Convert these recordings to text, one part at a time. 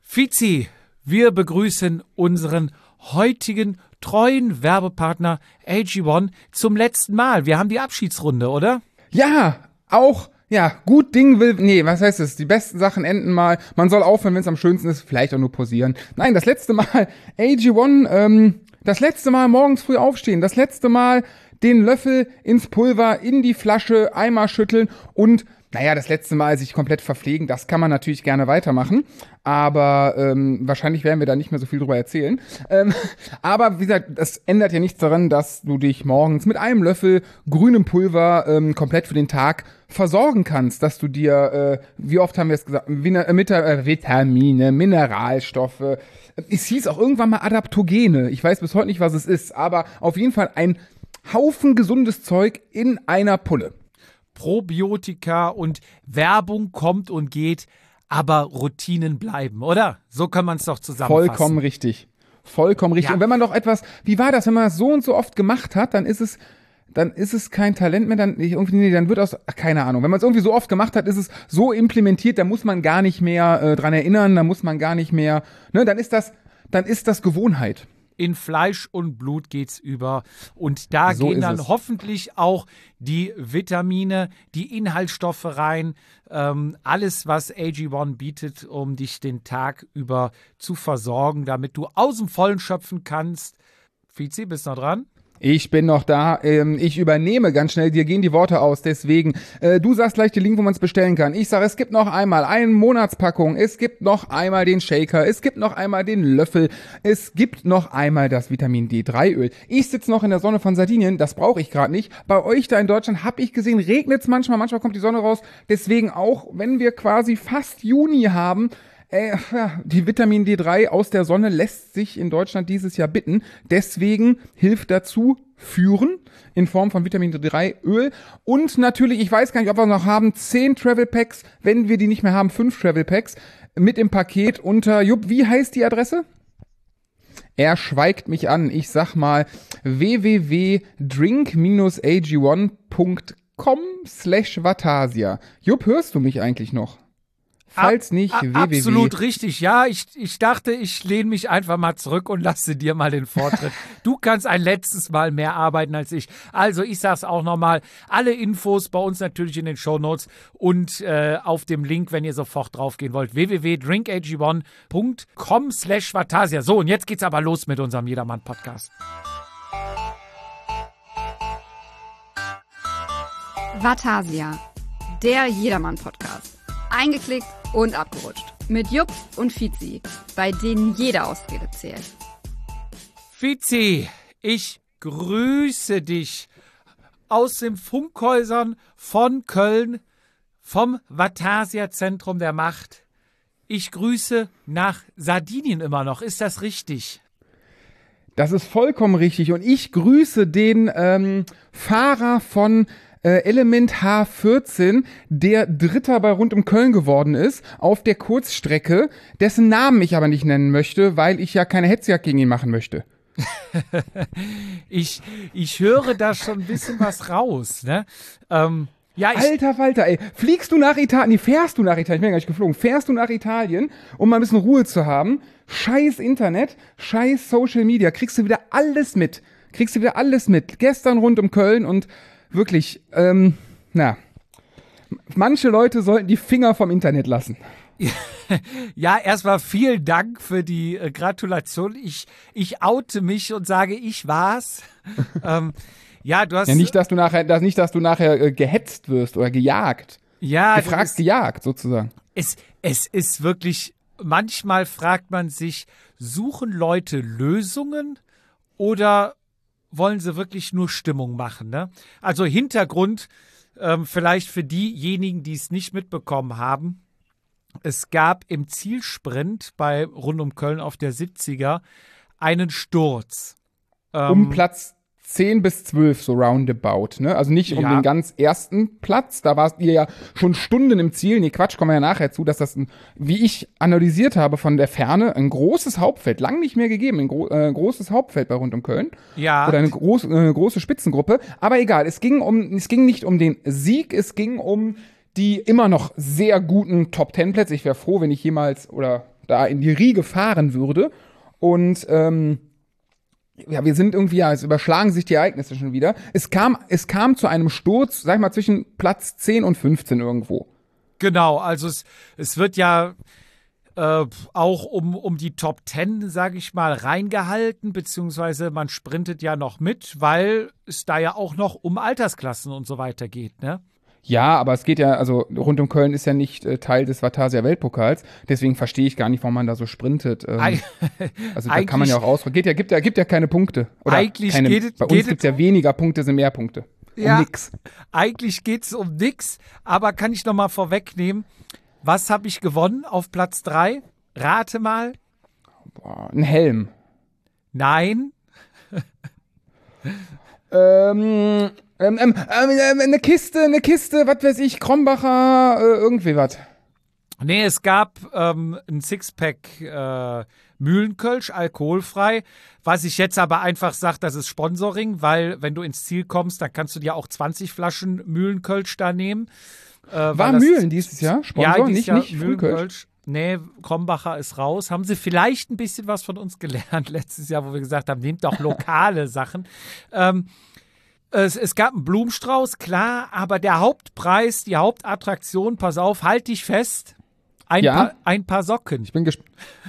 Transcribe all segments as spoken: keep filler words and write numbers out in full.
Fizi, wir begrüßen unseren heutigen treuen Werbepartner A G eins zum letzten Mal. Wir haben die Abschiedsrunde, oder? Ja, auch, ja, gut Ding will, nee, was heißt es? Die besten Sachen enden mal. Man soll aufhören, wenn es am schönsten ist, vielleicht auch nur pausieren. Nein, das letzte Mal A G eins, ähm, das letzte Mal morgens früh aufstehen, das letzte Mal den Löffel ins Pulver, in die Flasche, einmal schütteln und naja, das letzte Mal sich komplett verpflegen, das kann man natürlich gerne weitermachen, aber ähm, wahrscheinlich werden wir da nicht mehr so viel drüber erzählen. Ähm, aber wie gesagt, das ändert ja nichts daran, dass du dich morgens mit einem Löffel grünem Pulver ähm, komplett für den Tag versorgen kannst, dass du dir, äh, wie oft haben wir es gesagt, Vina- äh, Mita- äh, Vitamine, Mineralstoffe, es hieß auch irgendwann mal Adaptogene, ich weiß bis heute nicht, was es ist, aber auf jeden Fall ein Haufen gesundes Zeug in einer Pulle. Probiotika und Werbung kommt und geht, aber Routinen bleiben, oder? So kann man es doch zusammenfassen. Vollkommen richtig. Vollkommen richtig. Ja. Und wenn man doch etwas, wie war das, wenn man das so und so oft gemacht hat, dann ist es, dann ist es kein Talent mehr, dann irgendwie, nee, dann wird aus, ach, keine Ahnung. Wenn man es irgendwie so oft gemacht hat, ist es so implementiert, da muss man gar nicht mehr äh, dran erinnern, da muss man gar nicht mehr, ne, dann ist das, dann ist das Gewohnheit. In Fleisch und Blut geht's über. Und da So gehen dann ist es. hoffentlich auch die Vitamine, die Inhaltsstoffe rein. Ähm, alles, was A G eins bietet, um dich den Tag über zu versorgen, damit du aus dem Vollen schöpfen kannst. Fizi, bist du noch dran? Ich bin noch da. Ähm, ich übernehme ganz schnell. Dir gehen die Worte aus. Deswegen, äh, du sagst gleich den Link, wo man es bestellen kann. Ich sage, es gibt noch einmal eine Monatspackung. Es gibt noch einmal den Shaker. Es gibt noch einmal den Löffel. Es gibt noch einmal das Vitamin D drei Öl. Ich sitze noch in der Sonne von Sardinien. Das brauche ich gerade nicht. Bei euch da in Deutschland habe ich gesehen, regnet es manchmal. Manchmal kommt die Sonne raus. Deswegen auch, wenn wir quasi fast Juni haben, Äh, ja, die Vitamin D drei aus der Sonne lässt sich in Deutschland dieses Jahr bitten. Deswegen hilft dazu Führen in Form von Vitamin D drei Öl. Und natürlich, ich weiß gar nicht, ob wir noch haben, zehn Travel Packs. Wenn wir die nicht mehr haben, fünf Travel Packs mit im Paket unter, Jupp, wie heißt die Adresse? Er schweigt mich an. Ich sag mal w w w punkt drink dash a g eins punkt com slash Vatasia. Jupp, hörst du mich eigentlich noch? Falls nicht, A- www. Absolut richtig, ja. Ich, ich dachte, ich lehne mich einfach mal zurück und lasse dir mal den Vortritt. Du kannst ein letztes Mal mehr arbeiten als ich. Also, ich sag's auch nochmal. Alle Infos bei uns natürlich in den Shownotes und äh, auf dem Link, wenn ihr sofort draufgehen wollt. w w w punkt drink a g eins punkt com slash Vatasia. So, und jetzt geht's aber los mit unserem Jedermann-Podcast. Vatasia, der Jedermann-Podcast. Eingeklickt und abgerutscht. Mit Jupp und Fizi, bei denen jede Ausrede zählt. Fizi, ich grüße dich aus den Funkhäusern von Köln, vom Vatasia-Zentrum der Macht. Ich grüße nach Sardinien immer noch. Ist das richtig? Das ist vollkommen richtig. Und ich grüße den ähm, Fahrer von äh, Element H vierzehn, der Dritter bei Rund um Köln geworden ist, auf der Kurzstrecke, dessen Namen ich aber nicht nennen möchte, weil ich ja keine Hetzjagd gegen ihn machen möchte. ich, ich höre da schon ein bisschen was raus, ne? Ähm, ja, ich Alter Walter, ey, fliegst du nach Italien, nee, fährst du nach Italien, ich bin ja gar nicht geflogen, fährst du nach Italien, um mal ein bisschen Ruhe zu haben, scheiß Internet, scheiß Social Media, kriegst du wieder alles mit, kriegst du wieder alles mit, gestern rund um Köln und wirklich, ähm, na, manche Leute sollten die Finger vom Internet lassen. Ja, erstmal vielen Dank für die äh, Gratulation. Ich, ich oute mich und sage, ich war's. ähm, ja, du hast. Ja, nicht, dass du nachher, dass, nicht, dass du nachher äh, gehetzt wirst oder gejagt. Ja, Gefragt, ist, gejagt, sozusagen. Es, es ist wirklich, manchmal fragt man sich, suchen Leute Lösungen oder wollen sie wirklich nur Stimmung machen, ne? Also Hintergrund, ähm, vielleicht für diejenigen, die es nicht mitbekommen haben. Es gab im Zielsprint bei Rund um Köln auf der siebziger einen Sturz. Ähm, Um Platz zehn bis zwölf, so roundabout, ne? Also nicht um Ja. den ganz ersten Platz, da warst ihr ja schon Stunden im Ziel. Nee, Quatsch, kommen wir ja nachher zu, dass das, ein, wie ich analysiert habe von der Ferne, ein großes Hauptfeld, lang nicht mehr gegeben, ein gro äh, großes Hauptfeld bei Rund um Köln. Ja. Oder eine, groß, äh, eine große Spitzengruppe. Aber egal, es ging um, es ging nicht um den Sieg, es ging um die immer noch sehr guten Top Ten Plätze. Ich wäre froh, wenn ich jemals, oder da in die Riege fahren würde. Und ähm, ja, wir sind irgendwie, ja, es überschlagen sich die Ereignisse schon wieder. Es kam, es kam zu einem Sturz, sag ich mal, zwischen Platz zehn und fünfzehn irgendwo. Genau, also es, es wird ja äh, auch um, um die Top Ten, sage ich mal, reingehalten, beziehungsweise man sprintet ja noch mit, weil es da ja auch noch um Altersklassen und so weiter geht, ne? Ja, aber es geht ja, also rund um Köln ist ja nicht äh, Teil des Vatasia Weltpokals, deswegen verstehe ich gar nicht, warum man da so sprintet. Ähm, Eig- also da kann man ja auch ausfragen. Geht ja, gibt ja, gibt ja keine Punkte. Oder Eigentlich keine, geht es- bei geht uns gibt es es ja weniger Punkte, sind mehr Punkte. Um Ja. nix. Eigentlich geht es um nix, aber kann ich noch mal vorwegnehmen, was habe ich gewonnen auf Platz drei? Rate mal. Boah, ein Helm. Nein. Ähm, ähm, ähm, ähm, eine Kiste, eine Kiste, was weiß ich, Krombacher, äh, irgendwie was. Nee, es gab ähm, ein Sixpack äh, Mühlenkölsch, alkoholfrei. Was ich jetzt aber einfach sage, das ist Sponsoring, weil wenn du ins Ziel kommst, dann kannst du dir auch zwanzig Flaschen Mühlenkölsch da nehmen. Äh, weil War das- Mühlen dieses Jahr? Sponsor, ja, dieses nicht, Jahr nicht Frühkölsch. Mühlenkölsch. Nee, Krombacher ist raus. Haben sie vielleicht ein bisschen was von uns gelernt letztes Jahr, wo wir gesagt haben, nehmt doch lokale Sachen. Ähm, es, es gab einen Blumenstrauß, klar, aber der Hauptpreis, die Hauptattraktion, pass auf, halt dich fest, ein, Ja? paar, ein paar Socken. Ich bin gespannt.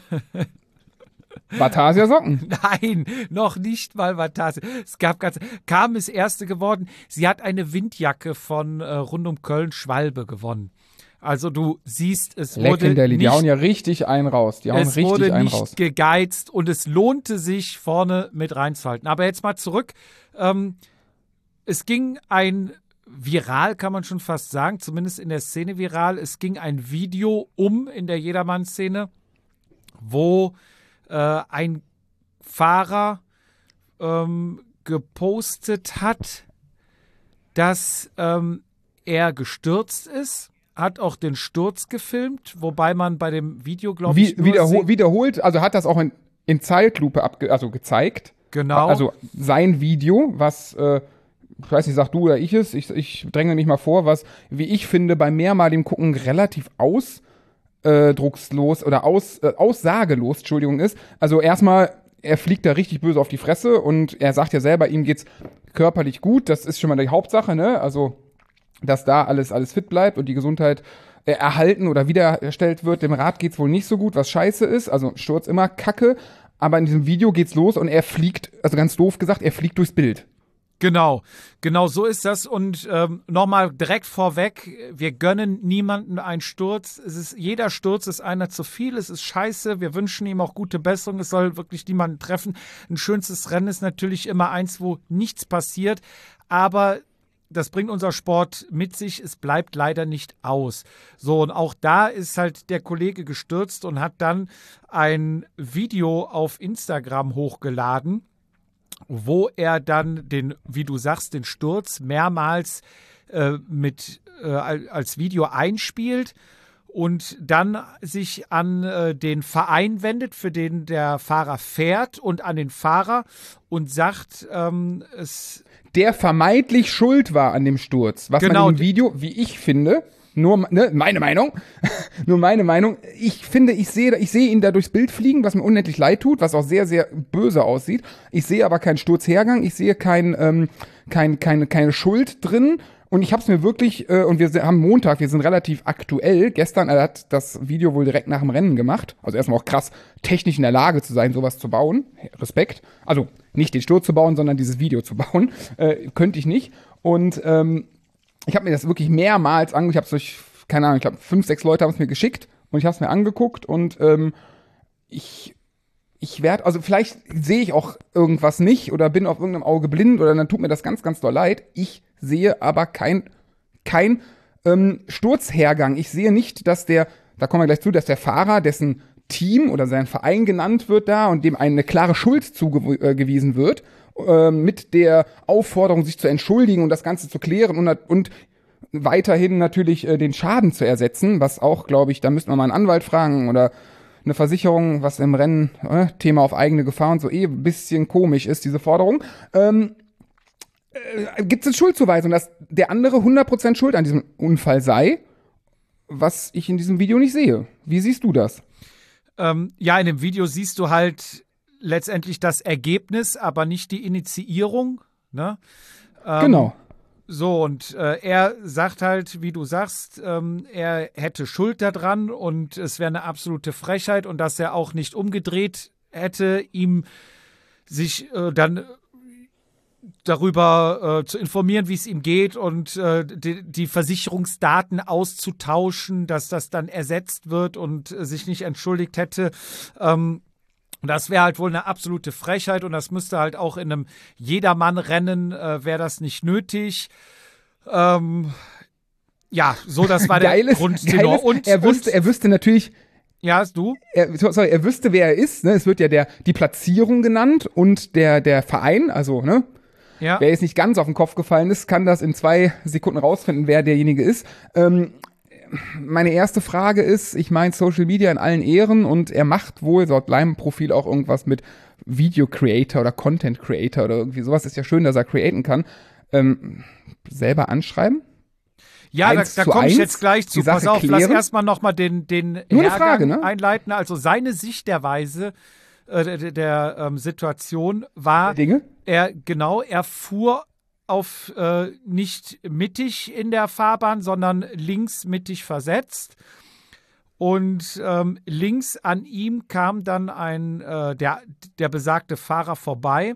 Vatasia Socken. Nein, noch nicht mal Vatasia. Es gab ganz, Carmen ist Erste geworden. Sie hat eine Windjacke von äh, rund um Köln Schwalbe gewonnen. Also du siehst, es wurde Legendary, die nicht, hauen ja richtig einen raus. Die hauen es richtig wurde einen nicht raus. gegeizt und es lohnte sich, vorne mit reinzuhalten. Aber jetzt mal zurück. Ähm, es ging ein viral, kann man schon fast sagen, zumindest in der Szene viral. Es ging ein Video um in der Jedermann-Szene, wo äh, ein Fahrer ähm, gepostet hat, dass ähm, er gestürzt ist, hat auch den Sturz gefilmt, wobei man bei dem Video, glaube Wie, ich, nur wiederho sieht- wiederholt, also hat das auch in, in Zeitlupe abge also gezeigt. Genau. Also sein Video, was, äh, ich weiß nicht, sag du oder ich es, ich, ich dränge mich mal vor, was, wie ich finde, bei mehrmaligem Gucken relativ ausdruckslos oder aus, äh, aussagelos, Entschuldigung, ist. Also erstmal, er fliegt da richtig böse auf die Fresse und er sagt ja selber, ihm geht's körperlich gut, das ist schon mal die Hauptsache, ne? Also dass da alles, alles fit bleibt und die Gesundheit äh, erhalten oder wiederhergestellt wird. Dem Rad geht's wohl nicht so gut, was scheiße ist. Also Sturz immer kacke. Aber in diesem Video geht's los und er fliegt, also ganz doof gesagt, er fliegt durchs Bild. Genau, genau so ist das. Und ähm, nochmal direkt vorweg, wir gönnen niemanden einen Sturz. Es ist, jeder Sturz ist einer zu viel, es ist scheiße. Wir wünschen ihm auch gute Besserung. Es soll wirklich niemanden treffen. Ein schönstes Rennen ist natürlich immer eins, wo nichts passiert. Aber das bringt unser Sport mit sich. Es bleibt leider nicht aus. So, und auch da ist halt der Kollege gestürzt und hat dann ein Video auf Instagram hochgeladen, wo er dann den, wie du sagst, den Sturz mehrmals äh, mit äh, als Video einspielt und dann sich an äh, den Verein wendet, für den der Fahrer fährt, und an den Fahrer und sagt, ähm, es Der vermeintlich schuld war an dem Sturz. Was Genau. man im Video, wie ich finde, nur ne, meine Meinung, nur meine Meinung, ich finde, ich sehe ich sehe ihn da durchs Bild fliegen, was mir unendlich leid tut, was auch sehr, sehr böse aussieht. Ich sehe aber keinen Sturzhergang, ich sehe kein, ähm, kein, keine, keine Schuld drin. Und ich habe es mir wirklich, äh, und wir haben Montag, wir sind relativ aktuell. Gestern, er hat das Video wohl direkt nach dem Rennen gemacht. Also erstmal auch krass, technisch in der Lage zu sein, sowas zu bauen. Respekt. Also nicht den Sturz zu bauen, sondern dieses Video zu bauen. Äh, könnte ich nicht. Und ähm, ich habe mir das wirklich mehrmals angeguckt. Ich habe es durch, keine Ahnung, ich glaube, fünf, sechs Leute haben es mir geschickt. Und ich habe es mir angeguckt. Und ähm, ich... Ich werde, also vielleicht sehe ich auch irgendwas nicht oder bin auf irgendeinem Auge blind oder dann tut mir das ganz, ganz doll leid. Ich sehe aber kein, kein ähm, Sturzhergang. Ich sehe nicht, dass der, da kommen wir gleich zu, dass der Fahrer, dessen Team oder sein Verein genannt wird da und dem eine klare Schuld zugewiesen wird, äh, mit der Aufforderung, sich zu entschuldigen und das Ganze zu klären und, und weiterhin natürlich äh, den Schaden zu ersetzen, was auch, glaube ich, da müssten wir mal einen Anwalt fragen oder eine Versicherung, was im Rennen, äh, Thema auf eigene Gefahr und so, eh ein bisschen komisch ist, diese Forderung. Ähm, äh, gibt es eine Schuldzuweisung, dass der andere hundert Prozent schuld an diesem Unfall sei, was ich in diesem Video nicht sehe. Wie siehst du das? ähm, ja, in dem Video siehst du halt letztendlich das Ergebnis, aber nicht die Initiierung. Ne? Ähm, Genau. So, und äh, er sagt halt, wie du sagst, ähm, er hätte Schuld daran und es wäre eine absolute Frechheit und dass er auch nicht umgedreht hätte, ihm sich äh, dann darüber äh, zu informieren, wie es ihm geht und äh, die, die Versicherungsdaten auszutauschen, dass das dann ersetzt wird und äh, sich nicht entschuldigt hätte. Ähm, das wäre halt wohl eine absolute Frechheit und das müsste halt auch in einem Jedermann-Rennen, äh, wäre das nicht nötig. Ähm, ja, so, das war der Geiles, Grundtenor. Geiles, Und, er, wüsste, und, er wüsste natürlich, ja, du? er, sorry, er wüsste, wer er ist. Ne? Es wird ja der, die Platzierung genannt und der, der Verein, also, ne? Ja. Wer jetzt nicht ganz auf den Kopf gefallen ist, kann das in zwei Sekunden rausfinden, wer derjenige ist. Ähm, meine erste Frage ist, ich meine Social Media in allen Ehren und er macht wohl laut meinem Profil auch irgendwas mit Video Creator oder Content Creator oder irgendwie sowas. Ist ja schön, dass er createn kann. Ähm, selber anschreiben? Ja, da, da komme ich jetzt gleich zu. Pass auf, klären. lass erstmal nochmal den, den Nur eine Hergang Frage, ne? einleiten. Also seine Sicht der Weise äh, der, der ähm, Situation war, Dinge? er genau, er fuhr auf äh, nicht mittig in der Fahrbahn, sondern links mittig versetzt. Und ähm, links an ihm kam dann ein äh, der, der besagte Fahrer vorbei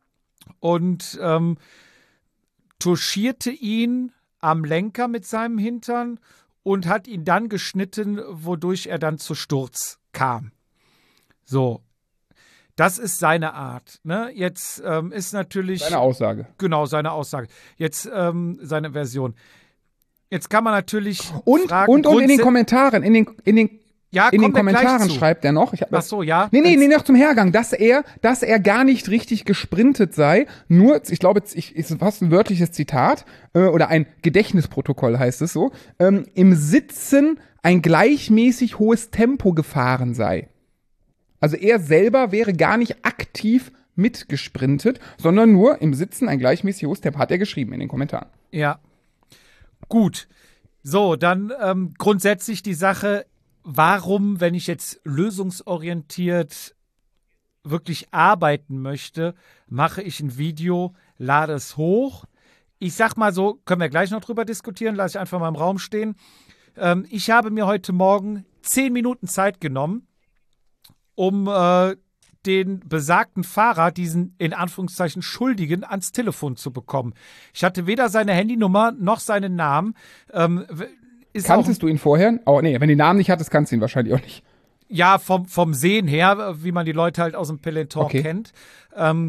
und ähm, touchierte ihn am Lenker mit seinem Hintern und hat ihn dann geschnitten, wodurch er dann zu Sturz kam. So, das ist seine Art. Ne? Jetzt ähm, ist natürlich... Seine Aussage. Genau, seine Aussage. Jetzt ähm, seine Version. Jetzt kann man natürlich und, fragen... Und, und in den Kommentaren, in den, in den Ja, in den kommen wir gleich Kommentaren zu. schreibt er noch. Ich hab Ach das, so, ja. Nee, nee, Jetzt- nee, noch zum Hergang, dass er, dass er gar nicht richtig gesprintet sei. Nur, ich glaube, ich, ist fast ein wörtliches Zitat, äh, oder ein Gedächtnisprotokoll heißt es so, ähm, im Sitzen ein gleichmäßig hohes Tempo gefahren sei. Also er selber wäre gar nicht aktiv mitgesprintet, sondern nur im Sitzen ein gleichmäßig hohes Tempo, hat er geschrieben in den Kommentaren. Ja. Gut. So, dann ähm, grundsätzlich die Sache, warum, wenn ich jetzt lösungsorientiert wirklich arbeiten möchte, mache ich ein Video, lade es hoch. Ich sag mal so, können wir gleich noch drüber diskutieren, lasse ich einfach mal im Raum stehen. Ähm, ich habe mir heute Morgen zehn Minuten Zeit genommen, um äh, den besagten Fahrer, diesen in Anführungszeichen Schuldigen, ans Telefon zu bekommen. Ich hatte weder seine Handynummer noch seinen Namen. Ähm, ist Kanntest auch, du ihn vorher? Oh, nee, wenn du den Namen nicht hattest, kannst du ihn wahrscheinlich auch nicht. Ja, vom, vom Sehen her, wie man die Leute halt aus dem Peloton Okay. kennt. Ähm,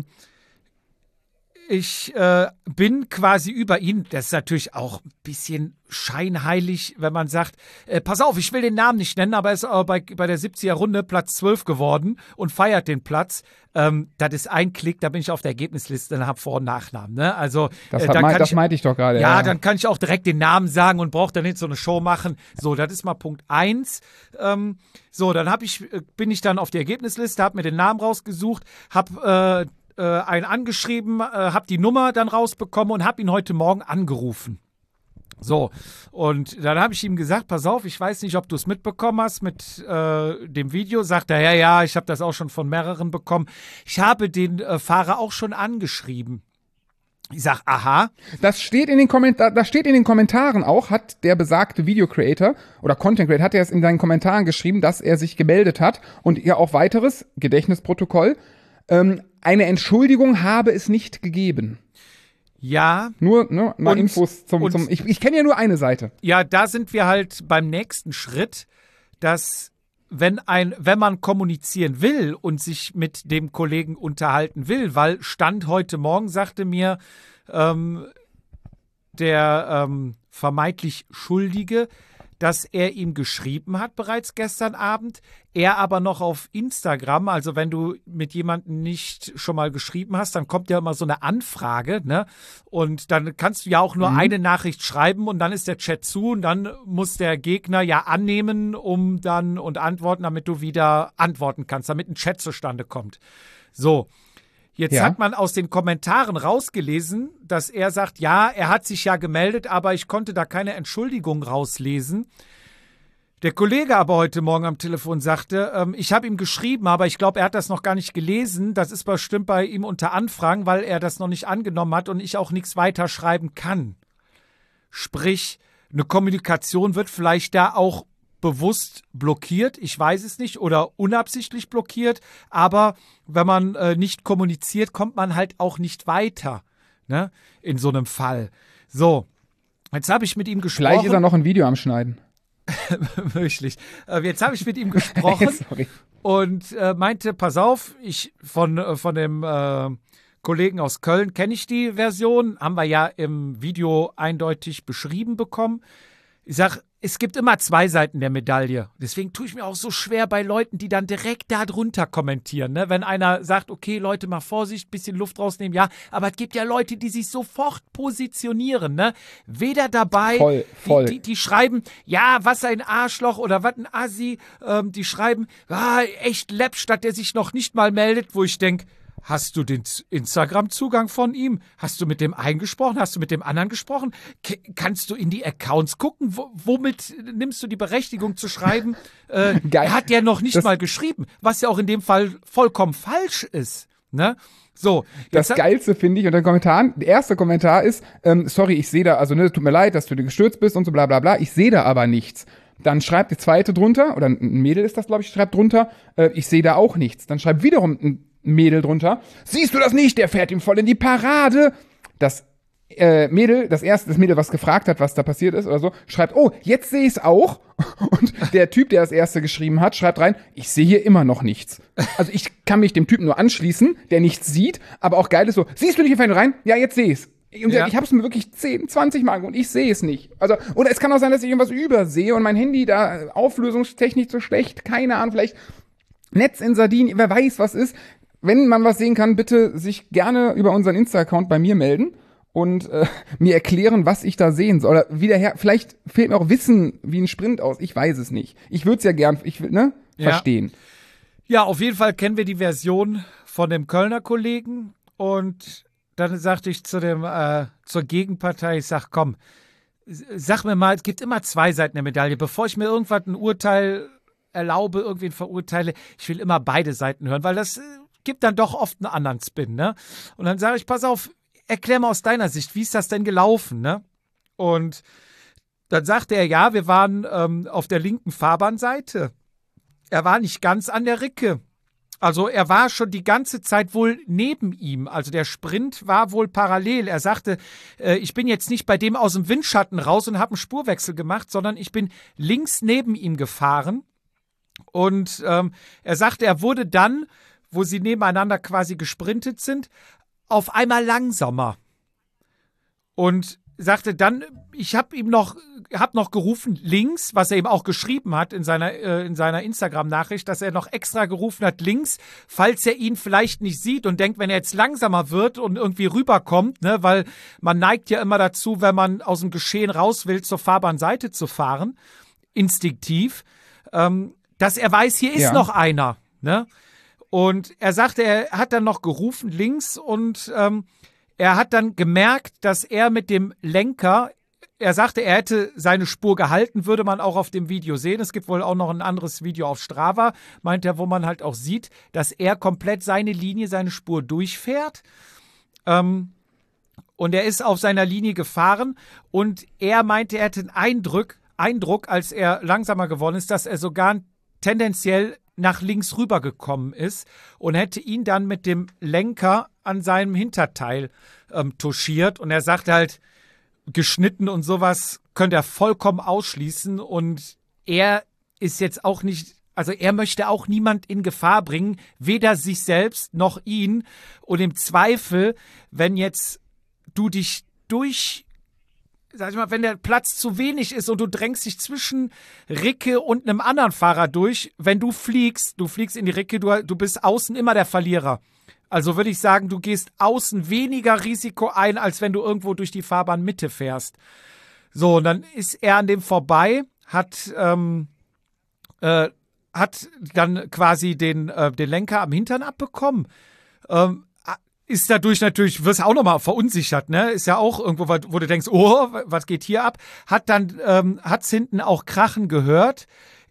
ich äh, bin quasi über ihn, das ist natürlich auch ein bisschen scheinheilig, wenn man sagt, äh, pass auf, ich will den Namen nicht nennen, aber er ist äh, bei, bei der siebziger Runde Platz zwölf geworden und feiert den Platz. Ähm, das ist ein Klick, da bin ich auf der Ergebnisliste und habe Vor- und Nachnamen. Ne? Also, Das, äh, hat, dann mein, kann das ich, meinte ich doch gerade. ja, dann kann ich auch direkt den Namen sagen und brauche dann nicht so eine Show machen. So, das ist mal Punkt eins. Ähm, so, dann hab ich, äh, bin ich dann auf die Ergebnisliste, habe mir den Namen rausgesucht, habe äh, äh, einen angeschrieben, äh, habe die Nummer dann rausbekommen und habe ihn heute Morgen angerufen. So, und dann habe ich ihm gesagt, pass auf, ich weiß nicht, ob du es mitbekommen hast mit äh, dem Video. Sagt er, ja, ja, ich habe das auch schon von mehreren bekommen. Ich habe den äh, Fahrer auch schon angeschrieben. Ich sag, aha. Das steht in den Kommentaren, das steht in den Kommentaren auch, hat der besagte Video Creator oder Content Creator, hat er es in seinen Kommentaren geschrieben, dass er sich gemeldet hat und ja auch weiteres, Gedächtnisprotokoll, ähm, eine Entschuldigung habe es nicht gegeben. Ja. Nur, ne, mal Und- Infos zum, und- zum ich, ich kenne ja nur eine Seite. Ja, da sind wir halt beim nächsten Schritt, dass wenn ein, wenn man kommunizieren will und sich mit dem Kollegen unterhalten will, weil Stand heute Morgen sagte mir ähm, der ähm, vermeintlich Schuldige, dass er ihm geschrieben hat bereits gestern Abend, er aber noch auf Instagram, also wenn du mit jemandem nicht schon mal geschrieben hast, dann kommt ja immer so eine Anfrage, ne? Und dann kannst du ja auch nur Mhm. eine Nachricht schreiben und dann ist der Chat zu und dann muss der Gegner ja annehmen, um dann und antworten, damit du wieder antworten kannst, damit ein Chat zustande kommt. So. Jetzt Ja. hat man aus den Kommentaren rausgelesen, dass er sagt, ja, er hat sich ja gemeldet, aber ich konnte da keine Entschuldigung rauslesen. Der Kollege aber heute Morgen am Telefon sagte, ähm, ich habe ihm geschrieben, aber ich glaube, er hat das noch gar nicht gelesen. Das ist bestimmt bei ihm unter Anfragen, weil er das noch nicht angenommen hat und ich auch nichts weiter schreiben kann. Sprich, eine Kommunikation wird vielleicht da auch bewusst blockiert, ich weiß es nicht, oder unabsichtlich blockiert, aber wenn man äh, nicht kommuniziert, kommt man halt auch nicht weiter, ne, in so einem Fall. So, jetzt habe ich mit ihm gesprochen. Vielleicht ist er noch ein Video am Schneiden. Möglich. Äh, jetzt habe ich mit ihm gesprochen und äh, meinte, pass auf, ich von, äh, von dem äh, Kollegen aus Köln kenne ich die Version, haben wir ja im Video eindeutig beschrieben bekommen. Ich sage, es gibt immer zwei Seiten der Medaille. Deswegen tue ich mir auch so schwer bei Leuten, die dann direkt da drunter kommentieren. Ne? Wenn einer sagt, okay, Leute, mal Vorsicht, bisschen Luft rausnehmen, ja. Aber es gibt ja Leute, die sich sofort positionieren. Ne? Weder dabei, voll, voll. Die, die, die schreiben, ja, was ein Arschloch oder was ein Assi. Ähm, die schreiben, ah, echt läppsch, dass der sich noch nicht mal meldet, wo ich denke, hast du den Instagram-Zugang von ihm? Hast du mit dem einen gesprochen? Hast du mit dem anderen gesprochen? K- kannst du in die Accounts gucken? W- womit nimmst du die Berechtigung zu schreiben? Äh, er hat ja noch nicht das mal geschrieben, was ja auch in dem Fall vollkommen falsch ist. Ne? So, das Geilste finde ich unter den Kommentaren, der erste Kommentar ist, ähm, sorry, ich sehe da, also ne, tut mir leid, dass du gestürzt bist und so bla bla bla, ich sehe da aber nichts. Dann schreibt die zweite drunter, oder ein Mädel ist das, glaube ich, schreibt drunter, äh, ich sehe da auch nichts. Dann schreibt wiederum ein Mädel drunter, siehst du das nicht? Der fährt ihm voll in die Parade. Das äh, Mädel, das erste, das Mädel, was gefragt hat, was da passiert ist oder so, schreibt, oh, jetzt sehe ich es auch. Und der Typ, der das erste geschrieben hat, schreibt rein, ich sehe hier immer noch nichts. Also ich kann mich dem Typen nur anschließen, der nichts sieht, aber auch geil ist so, siehst du nicht, fällt rein? Ja, jetzt sehe ich es. Und ja. Ich habe es mir wirklich zehn, zwanzig Mal und ich sehe es nicht. Also, oder es kann auch sein, dass ich irgendwas übersehe und mein Handy da auflösungstechnisch so schlecht, keine Ahnung, vielleicht Netz in Sardinien, wer weiß, was ist. Wenn man was sehen kann, bitte sich gerne über unseren Insta-Account bei mir melden und äh, mir erklären, was ich da sehen soll. Oder wieder her, vielleicht fehlt mir auch Wissen wie ein Sprint aus. Ich weiß es nicht. Ich würde es ja gern ich, ne, ja. verstehen. Ja, auf jeden Fall kennen wir die Version von dem Kölner Kollegen. Und dann sagte ich zu dem, äh, zur Gegenpartei, ich sag, komm, sag mir mal, es gibt immer zwei Seiten der Medaille. Bevor ich mir irgendwas ein Urteil erlaube, irgendwen verurteile, ich will immer beide Seiten hören, weil das gibt dann doch oft einen anderen Spin, ne? Und dann sage ich, pass auf, erklär mal aus deiner Sicht, wie ist das denn gelaufen, ne? Und dann sagte er, ja, wir waren ähm, auf der linken Fahrbahnseite. Er war nicht ganz an der Ricke. Also er war schon die ganze Zeit wohl neben ihm. Also der Sprint war wohl parallel. Er sagte, äh, ich bin jetzt nicht bei dem aus dem Windschatten raus und habe einen Spurwechsel gemacht, sondern ich bin links neben ihm gefahren. Und ähm, er sagte, er wurde dann, wo sie nebeneinander quasi gesprintet sind, auf einmal langsamer. Und sagte dann, ich habe ihm noch, hab noch gerufen, links, was er eben auch geschrieben hat in seiner, äh, in seiner Instagram-Nachricht, dass er noch extra gerufen hat, links, falls er ihn vielleicht nicht sieht und denkt, wenn er jetzt langsamer wird und irgendwie rüberkommt, ne, weil man neigt ja immer dazu, wenn man aus dem Geschehen raus will, zur Fahrbahnseite zu fahren, instinktiv, ähm, dass er weiß, hier ist ja noch einer, ne? Und er sagte, er hat dann noch gerufen links und ähm, er hat dann gemerkt, dass er mit dem Lenker, er sagte, er hätte seine Spur gehalten, würde man auch auf dem Video sehen. Es gibt wohl auch noch ein anderes Video auf Strava, meint er, wo man halt auch sieht, dass er komplett seine Linie, seine Spur durchfährt. Ähm, und er ist auf seiner Linie gefahren und er meinte, er hätte einen Eindruck, Eindruck, als er langsamer geworden ist, dass er sogar tendenziell nach links rübergekommen ist und hätte ihn dann mit dem Lenker an seinem Hinterteil ähm, touchiert. Und er sagte halt, geschnitten und sowas könnte er vollkommen ausschließen. Und er ist jetzt auch nicht, also er möchte auch niemand in Gefahr bringen, weder sich selbst noch ihn. Und im Zweifel, wenn jetzt du dich durch sag ich mal, wenn der Platz zu wenig ist und du drängst dich zwischen Ricke und einem anderen Fahrer durch, wenn du fliegst, du fliegst in die Ricke, du, du bist außen immer der Verlierer. Also würde ich sagen, du gehst außen weniger Risiko ein, als wenn du irgendwo durch die Fahrbahnmitte fährst. So, und dann ist er an dem vorbei, hat, ähm, äh, hat dann quasi den, äh, den Lenker am Hintern abbekommen. Ähm, Ist dadurch natürlich, wirst auch nochmal verunsichert, ne? Ist ja auch irgendwo, wo du denkst, oh, was geht hier ab? Hat dann, ähm, hat's hinten auch krachen gehört.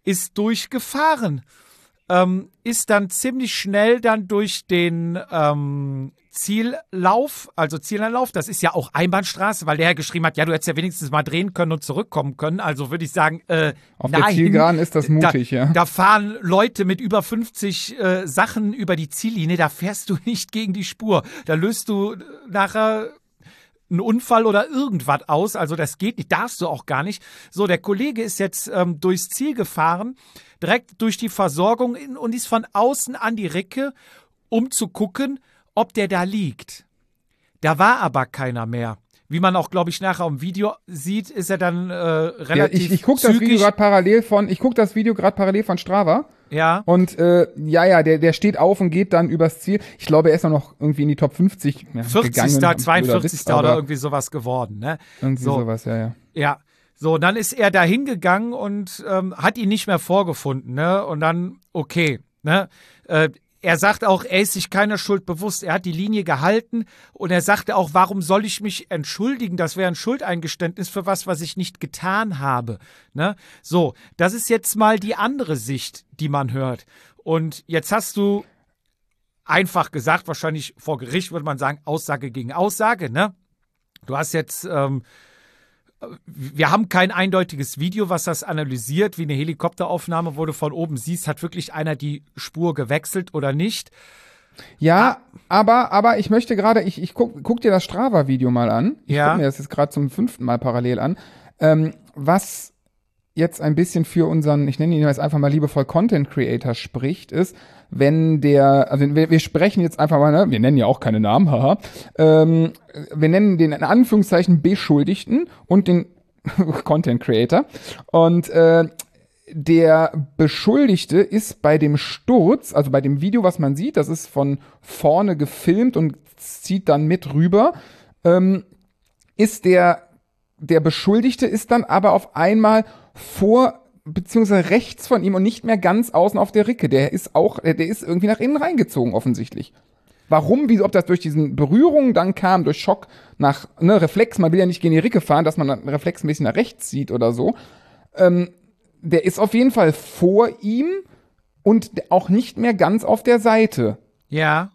ist durchgefahren. Ähm, ist dann ziemlich schnell dann durch den ähm, Ziellauf, also Zieleinlauf, das ist ja auch Einbahnstraße, weil der Herr geschrieben hat, ja, du hättest ja wenigstens mal drehen können und zurückkommen können. Also würde ich sagen, äh, Auf nein. der Zielgeraden ist das mutig, da, ja. Da fahren Leute mit über fünfzig äh, Sachen über die Ziellinie, da fährst du nicht gegen die Spur. Da löst du nachher einen Unfall oder irgendwas aus, also das geht nicht, darfst du auch gar nicht. So, der Kollege ist jetzt ähm, durchs Ziel gefahren, direkt durch die Versorgung in, und ist von außen an die Recke, um zu gucken, ob der da liegt. Da war aber keiner mehr. Wie man auch, glaube ich, nachher im Video sieht, ist er dann äh, relativ Ja, ich ich gucke das Video gerade parallel von, ich gucke das Video gerade parallel von Strava. Ja. Und äh, ja, ja, der, der steht auf und geht dann übers Ziel. Ich glaube, er ist noch irgendwie in die Top fünfzig ja, vierzigsten gegangen. zweiundvierzigsten oder irgendwie sowas geworden. Ne? Irgendwie so. sowas, ja, ja. Ja, so, dann ist er da hingegangen und ähm, hat ihn nicht mehr vorgefunden. Ne? Und dann, okay, ne? Äh, er sagt auch, er ist sich keiner Schuld bewusst. Er hat die Linie gehalten und er sagte auch, warum soll ich mich entschuldigen? Das wäre ein Schuldeingeständnis für was, was ich nicht getan habe. Ne? So, das ist jetzt mal die andere Sicht, die man hört. Und jetzt hast du einfach gesagt, wahrscheinlich vor Gericht würde man sagen, Aussage gegen Aussage. Ne? Du hast jetzt... Ähm, Wir haben kein eindeutiges Video, was das analysiert, wie eine Helikopteraufnahme, wo du von oben siehst, hat wirklich einer die Spur gewechselt oder nicht. Ja, aber, aber ich möchte gerade, ich, ich guck, guck dir das Strava-Video mal an. Ich Ja. guck mir das jetzt gerade zum fünften Mal parallel an. Ähm, was jetzt ein bisschen für unseren, ich nenne ihn jetzt einfach mal liebevoll Content Creator spricht, ist, wenn der, also wir, wir sprechen jetzt einfach mal, ne, wir nennen ja auch keine Namen, haha, ähm, wir nennen den in Anführungszeichen Beschuldigten und den Content Creator und äh, der Beschuldigte ist bei dem Sturz, also bei dem Video, was man sieht, das ist von vorne gefilmt und zieht dann mit rüber, ähm, ist der, der Beschuldigte ist dann aber auf einmal vor beziehungsweise rechts von ihm und nicht mehr ganz außen auf der Ricke. Der ist auch, der ist irgendwie nach innen reingezogen, offensichtlich. Warum, wie, ob das durch diesen Berührung dann kam, durch Schock, nach, ne, Reflex, man will ja nicht gegen die Ricke fahren, dass man dann reflexmäßig nach rechts zieht oder so. Ähm, der ist auf jeden Fall vor ihm und auch nicht mehr ganz auf der Seite. Ja.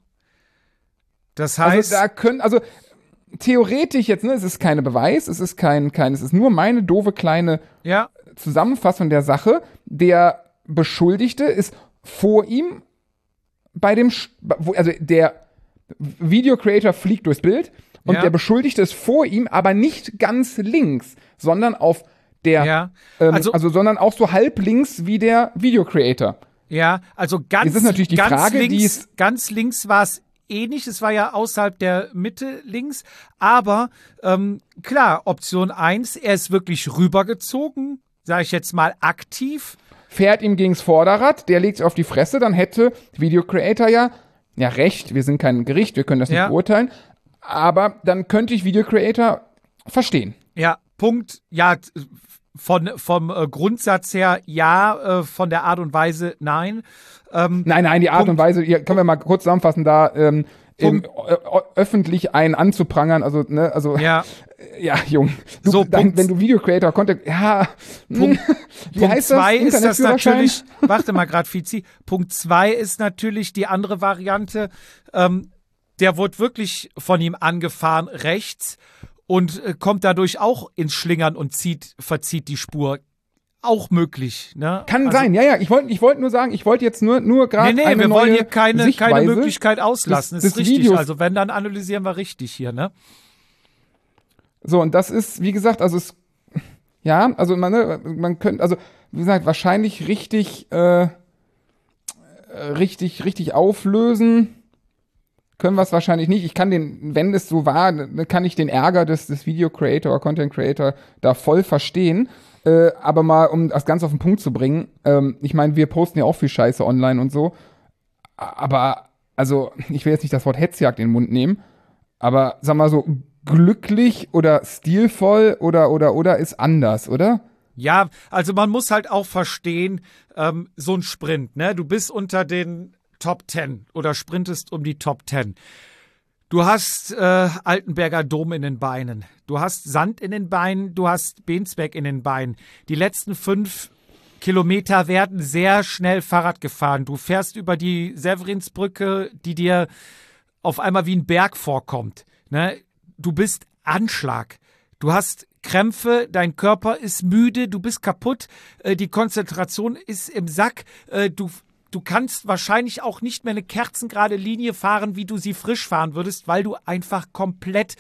Das heißt. Also da können, also theoretisch jetzt, ne, es ist keine Beweis, es ist kein, kein, es ist nur meine doofe kleine ja. Zusammenfassung der Sache. Der Beschuldigte ist vor ihm bei dem, also der Video Creator fliegt durchs Bild und ja. der Beschuldigte ist vor ihm, aber nicht ganz links, sondern auf der, ja. ähm, also, also sondern auch so halb links wie der Video Creator. Ja, also ganz, das ist natürlich die ganz Frage, links, die ist, ganz links war es eh nicht, es war ja außerhalb der Mitte links, aber ähm, klar, Option eins, er ist wirklich rübergezogen, sage ich jetzt mal aktiv. Fährt ihm gegens Vorderrad, der legt sich auf die Fresse, dann hätte Video Creator ja, ja recht, wir sind kein Gericht, wir können das nicht ja. beurteilen, aber dann könnte ich Video Creator verstehen. Ja, Punkt, ja, von, vom äh, Grundsatz her ja, äh, von der Art und Weise nein. Ähm, nein, nein, die Art Punkt, und Weise, hier können wir mal kurz zusammenfassen, da ähm, im, ö, ö, öffentlich einen anzuprangern, also, ne, also, ja, ja Jung, du, so, dein, Punkt, wenn du Video Creator Content, ja, Punkt, wie Punkt heißt zwei das? ist das natürlich, warte mal gerade, Fizi, Punkt zwei ist natürlich die andere Variante, ähm, der wurde wirklich von ihm angefahren, rechts, und äh, kommt dadurch auch ins Schlingern und zieht, verzieht die Spur. Auch möglich, ne? Kann also, sein, ja, ja. Ich wollte ich wollt nur sagen, ich wollte jetzt nur, nur gerade. Nee, nee, eine wir neue wollen hier keine, Sichtweise keine Möglichkeit auslassen. des, Das ist des richtig. Videos. Also, wenn, dann analysieren wir richtig hier, ne? So, und das ist, wie gesagt, also es. Ja, also man, ne, man könnte, also, wie gesagt, wahrscheinlich richtig, äh, richtig, richtig auflösen. Können wir es wahrscheinlich nicht. Ich kann den, wenn es so war, kann ich den Ärger des, des Video Creator oder Content Creator da voll verstehen. Äh, aber mal, um das Ganze auf den Punkt zu bringen, ähm, ich meine, wir posten ja auch viel Scheiße online und so. Aber, also, ich will jetzt nicht das Wort Hetzjagd in den Mund nehmen, aber sag mal so, glücklich oder stilvoll oder, oder, oder ist anders, oder? Ja, also man muss halt auch verstehen, ähm, so ein Sprint, ne? Du bist unter den Top Ten oder sprintest um die Top Ten. Du hast äh, Altenberger Dom in den Beinen, du hast Sand in den Beinen, du hast Bensberg in den Beinen. Die letzten fünf Kilometer werden sehr schnell Fahrrad gefahren. Du fährst über die Severinsbrücke, die dir auf einmal wie ein Berg vorkommt. Ne? Du bist Anschlag. Du hast Krämpfe, dein Körper ist müde, du bist kaputt, äh, die Konzentration ist im Sack, äh, du Du kannst wahrscheinlich auch nicht mehr eine kerzengerade Linie fahren, wie du sie frisch fahren würdest, weil du einfach komplett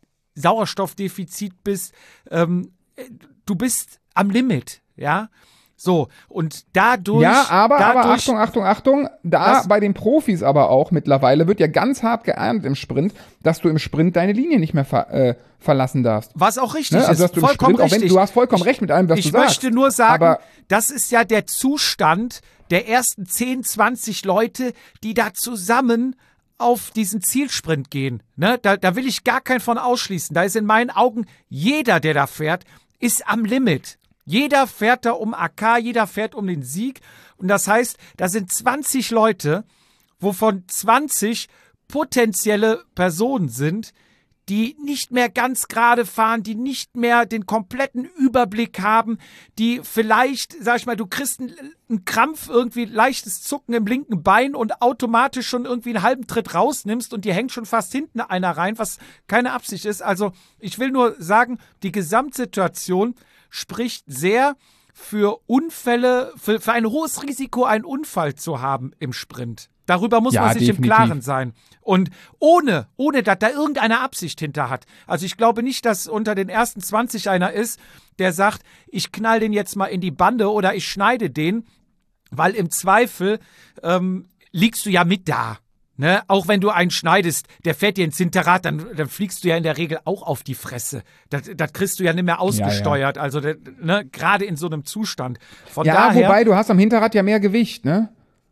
Sauerstoffdefizit bist. Ähm, du bist am Limit, ja. So, und dadurch... Ja, aber, dadurch, aber Achtung, Achtung, Achtung, da was? bei den Profis aber auch mittlerweile wird ja ganz hart geahndet im Sprint, dass du im Sprint deine Linie nicht mehr ver, äh, verlassen darfst. Was auch richtig Ne? ist, Also, dass du im vollkommen Sprint, auch wenn, richtig. du hast vollkommen recht mit allem, was ich du sagst. Ich möchte nur sagen, aber das ist ja der Zustand der ersten zehn, zwanzig Leute, die da zusammen auf diesen Zielsprint gehen. Ne? Da, da will ich gar keinen von ausschließen. Da ist in meinen Augen jeder, der da fährt, ist am Limit. Jeder fährt da um A K, jeder fährt um den Sieg. Und das heißt, da sind zwanzig Leute, wovon zwanzig potenzielle Personen sind, die nicht mehr ganz gerade fahren, die nicht mehr den kompletten Überblick haben, die vielleicht, sag ich mal, du kriegst einen, einen Krampf, irgendwie leichtes Zucken im linken Bein und automatisch schon irgendwie einen halben Tritt rausnimmst und dir hängt schon fast hinten einer rein, was keine Absicht ist. Also ich will nur sagen, die Gesamtsituation spricht sehr für Unfälle, für, für ein hohes Risiko, einen Unfall zu haben im Sprint. Darüber muss Ja, man sich definitiv. im Klaren sein. Und ohne, ohne, dass da irgendeine Absicht hinter hat. Also ich glaube nicht, dass unter den ersten zwanzig einer ist, der sagt, ich knall den jetzt mal in die Bande oder ich schneide den, weil im Zweifel ähm, liegst du ja mit da. Ne? Auch wenn du einen schneidest, der fährt dir ins Hinterrad, dann, dann fliegst du ja in der Regel auch auf die Fresse. Das, das kriegst du ja nicht mehr ausgesteuert. Ja, ja. Also ne, gerade in so einem Zustand. Von ja, daher, wobei, du hast am Hinterrad ja mehr Gewicht, ne?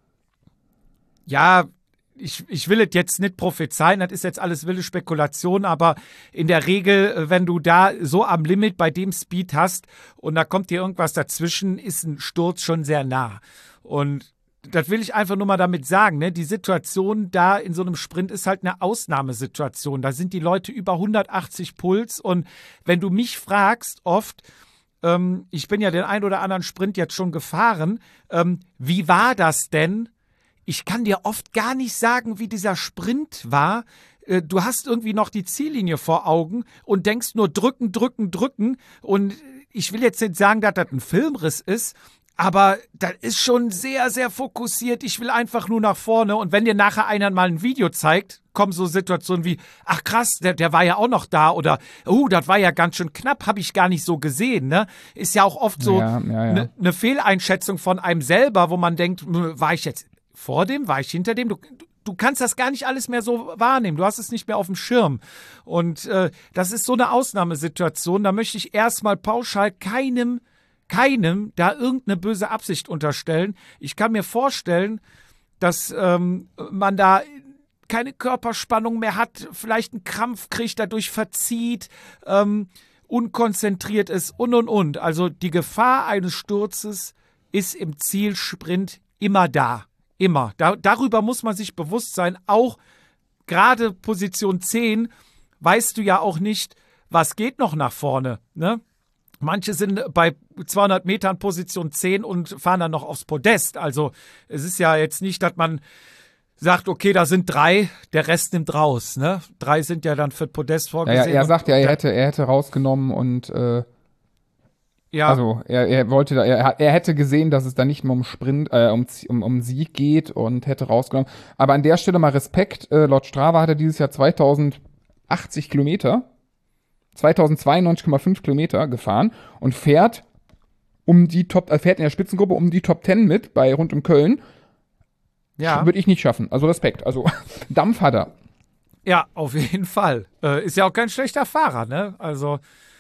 Ja, ich, ich will es jetzt nicht prophezeien, das ist jetzt alles wilde Spekulation, aber in der Regel, wenn du da so am Limit bei dem Speed hast und da kommt dir irgendwas dazwischen, ist ein Sturz schon sehr nah. Und das will ich einfach nur mal damit sagen, ne? Die Situation da in so einem Sprint ist halt eine Ausnahmesituation. Da sind die Leute über hundertachtzig Puls und wenn du mich fragst, oft, ähm, ich bin ja den ein oder anderen Sprint jetzt schon gefahren, ähm, wie war das denn? Ich kann dir oft gar nicht sagen, wie dieser Sprint war. Du hast irgendwie noch die Ziellinie vor Augen und denkst nur drücken, drücken, drücken. Und ich will jetzt nicht sagen, dass das ein Filmriss ist, aber das ist schon sehr, sehr fokussiert. Ich will einfach nur nach vorne. Und wenn dir nachher einer mal ein Video zeigt, kommen so Situationen wie, ach krass, der, der war ja auch noch da. Oder, oh, das war ja ganz schön knapp, habe ich gar nicht so gesehen. Ne? Ist ja auch oft so eine ja, ja, ja. ne Fehleinschätzung von einem selber, wo man denkt, war ich jetzt vor dem, war ich hinter dem? Du, du kannst das gar nicht alles mehr so wahrnehmen. Du hast es nicht mehr auf dem Schirm. Und äh, das ist so eine Ausnahmesituation. Da möchte ich erstmal pauschal keinem, keinem da irgendeine böse Absicht unterstellen. Ich kann mir vorstellen, dass ähm, man da keine Körperspannung mehr hat, vielleicht einen Krampf kriegt, dadurch verzieht, ähm, unkonzentriert ist und, und, und. Also die Gefahr eines Sturzes ist im Zielsprint immer da. Immer. Da, darüber muss man sich bewusst sein. Auch gerade Position zehn weißt du ja auch nicht, was geht noch nach vorne. Ne? Manche sind bei zweihundert Metern Position zehn und fahren dann noch aufs Podest. Also es ist ja jetzt nicht, dass man sagt, okay, da sind drei, der Rest nimmt raus. Ne? Drei sind ja dann für Podest vorgesehen. Ja, ja, er sagt ja, er hätte, er hätte rausgenommen und äh Ja. Also er, er wollte da, er, er hätte gesehen, dass es da nicht mehr um Sprint, äh, um, um, um Sieg geht und hätte rausgenommen. Aber an der Stelle mal Respekt, äh, laut Strava hat er dieses Jahr zweitausendachtzig Kilometer, zweitausendzweiundneunzig Komma fünf Kilometer gefahren und fährt um die Top, er fährt in der Spitzengruppe um die Top zehn mit bei rund um Köln. Ja. Würde ich nicht schaffen. Also Respekt. Also Dampf hat er. Ja, auf jeden Fall. Äh, ist ja auch kein schlechter Fahrer, ne? Also,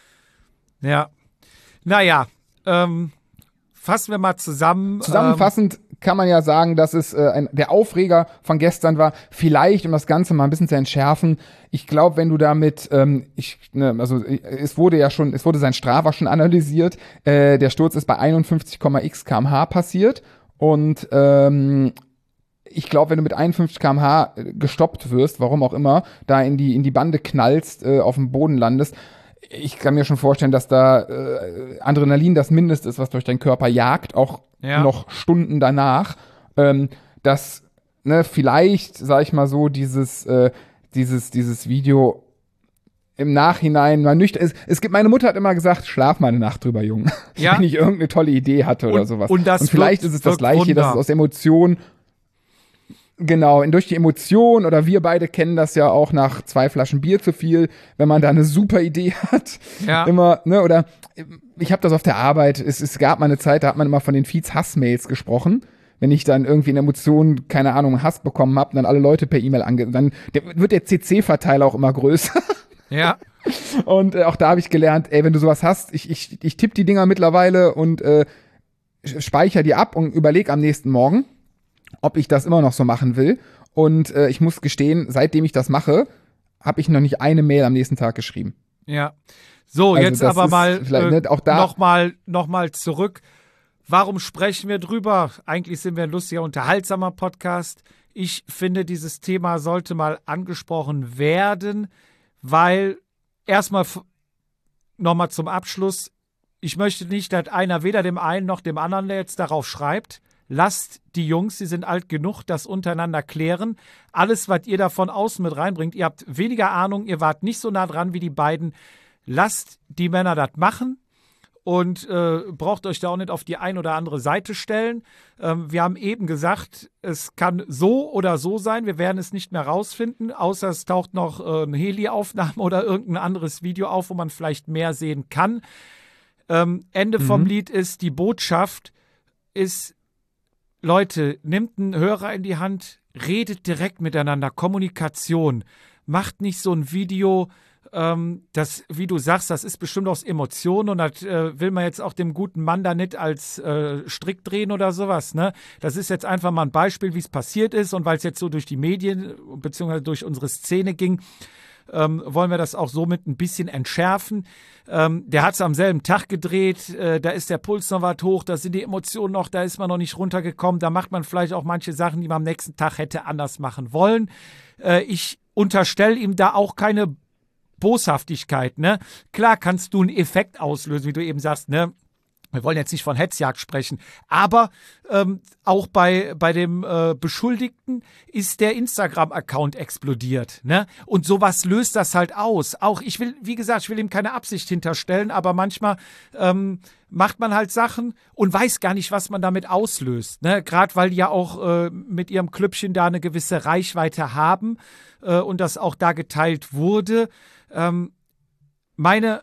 ja. Naja, ähm, fassen wir mal zusammen. Zusammenfassend ähm, kann man ja sagen, dass es äh, ein, der Aufreger von gestern war. Vielleicht, um das Ganze mal ein bisschen zu entschärfen, ich glaube, wenn du damit, ähm, ich, ne, also es wurde ja schon, es wurde sein Strava schon analysiert. Äh, der Sturz ist bei einundfünfzig Komma x Kilometer pro Stunde passiert und ähm, ich glaube, wenn du mit einundfünfzig Kilometer pro Stunde gestoppt wirst, warum auch immer, da in die in die Bande knallst, äh, auf dem Boden landest, ich kann mir schon vorstellen, dass da äh, Adrenalin das Mindeste ist, was durch deinen Körper jagt, auch ja. noch Stunden danach. Ähm, dass, ne, vielleicht, sag ich mal so, dieses, äh, dieses, dieses Video im Nachhinein mal nüchtern ist. Es gibt, meine Mutter hat immer gesagt, schlaf mal eine Nacht drüber, Junge. Ja. Wenn ich irgendeine tolle Idee hatte oder und, sowas. Und, das und vielleicht wirkt, ist es das Gleiche, Wunder. dass es aus Emotionen Genau, durch die Emotion, oder wir beide kennen das ja auch nach zwei Flaschen Bier zu viel, wenn man da eine super Idee hat. Ja. Immer, ne, oder ich habe das auf der Arbeit, es, es gab mal eine Zeit, da hat man immer von den Feeds Hassmails gesprochen. Wenn ich dann irgendwie in Emotionen, keine Ahnung, Hass bekommen habe, dann alle Leute per E-Mail ange... Dann der, wird der C C-Verteiler auch immer größer. Ja. Und äh, auch da habe ich gelernt, ey, wenn du sowas hast, ich, ich, ich tippe die Dinger mittlerweile und äh, speichere die ab und überlege am nächsten Morgen, ob ich das immer noch so machen will. Und äh, ich muss gestehen, seitdem ich das mache, habe ich noch nicht eine Mail am nächsten Tag geschrieben. Ja. So, also jetzt aber mal äh, ne, auch da noch mal, noch mal zurück. Warum sprechen wir drüber? Eigentlich sind wir ein lustiger, unterhaltsamer Podcast. Ich finde, dieses Thema sollte mal angesprochen werden, weil erstmal noch mal zum Abschluss, ich möchte nicht, dass einer weder dem einen noch dem anderen, der jetzt darauf schreibt, lasst die Jungs, sie sind alt genug, das untereinander klären. Alles, was ihr da von außen mit reinbringt, ihr habt weniger Ahnung, ihr wart nicht so nah dran wie die beiden. Lasst die Männer das machen und äh, braucht euch da auch nicht auf die ein oder andere Seite stellen. Ähm, wir haben eben gesagt, es kann so oder so sein. Wir werden es nicht mehr rausfinden, außer es taucht noch äh, eine Heli-Aufnahme oder irgendein anderes Video auf, wo man vielleicht mehr sehen kann. Ähm, Ende mhm. vom Lied ist, die Botschaft ist, Leute, nehmt einen Hörer in die Hand, redet direkt miteinander, Kommunikation. Macht nicht so ein Video, ähm, das, wie du sagst, das ist bestimmt aus Emotionen und das äh, will man jetzt auch dem guten Mann da nicht als äh, Strick drehen oder sowas, ne? Das ist jetzt einfach mal ein Beispiel, wie es passiert ist, und weil es jetzt so durch die Medien beziehungsweise durch unsere Szene ging, Ähm, wollen wir das auch somit ein bisschen entschärfen. Ähm, der hat es am selben Tag gedreht, äh, da ist der Puls noch was hoch, da sind die Emotionen noch, da ist man noch nicht runtergekommen, da macht man vielleicht auch manche Sachen, die man am nächsten Tag hätte anders machen wollen. Äh, ich unterstelle ihm da auch keine Boshaftigkeit, ne? Klar kannst du einen Effekt auslösen, wie du eben sagst, ne? Wir wollen jetzt nicht von Hetzjagd sprechen, aber ähm, auch bei, bei dem äh, Beschuldigten ist der Instagram-Account explodiert, ne? Und sowas löst das halt aus. Auch ich will, wie gesagt, ich will ihm keine Absicht hinterstellen, aber manchmal ähm, macht man halt Sachen und weiß gar nicht, was man damit auslöst, ne? Gerade weil die ja auch äh, mit ihrem Klüppchen da eine gewisse Reichweite haben äh, und das auch da geteilt wurde. Ähm, meine,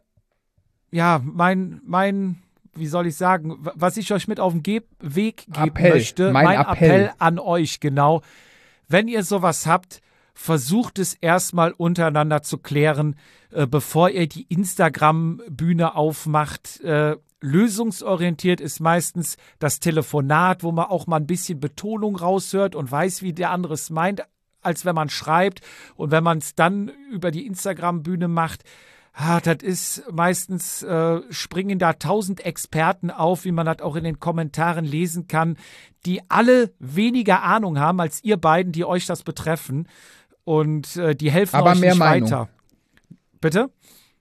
ja, mein, mein wie soll ich sagen, was ich euch mit auf den Ge- Weg geben Appell, möchte, mein, mein Appell. Appell an euch, genau. Wenn ihr sowas habt, versucht es erstmal untereinander zu klären, äh, bevor ihr die Instagram-Bühne aufmacht. Äh, lösungsorientiert ist meistens das Telefonat, wo man auch mal ein bisschen Betonung raushört und weiß, wie der andere es meint, als wenn man schreibt. Und wenn man es dann über die Instagram-Bühne macht, Ah, das ist meistens, äh, springen da tausend Experten auf, wie man das auch in den Kommentaren lesen kann, die alle weniger Ahnung haben als ihr beiden, die euch das betreffen. Und äh, die helfen Aber euch mehr nicht Meinung. weiter. Bitte?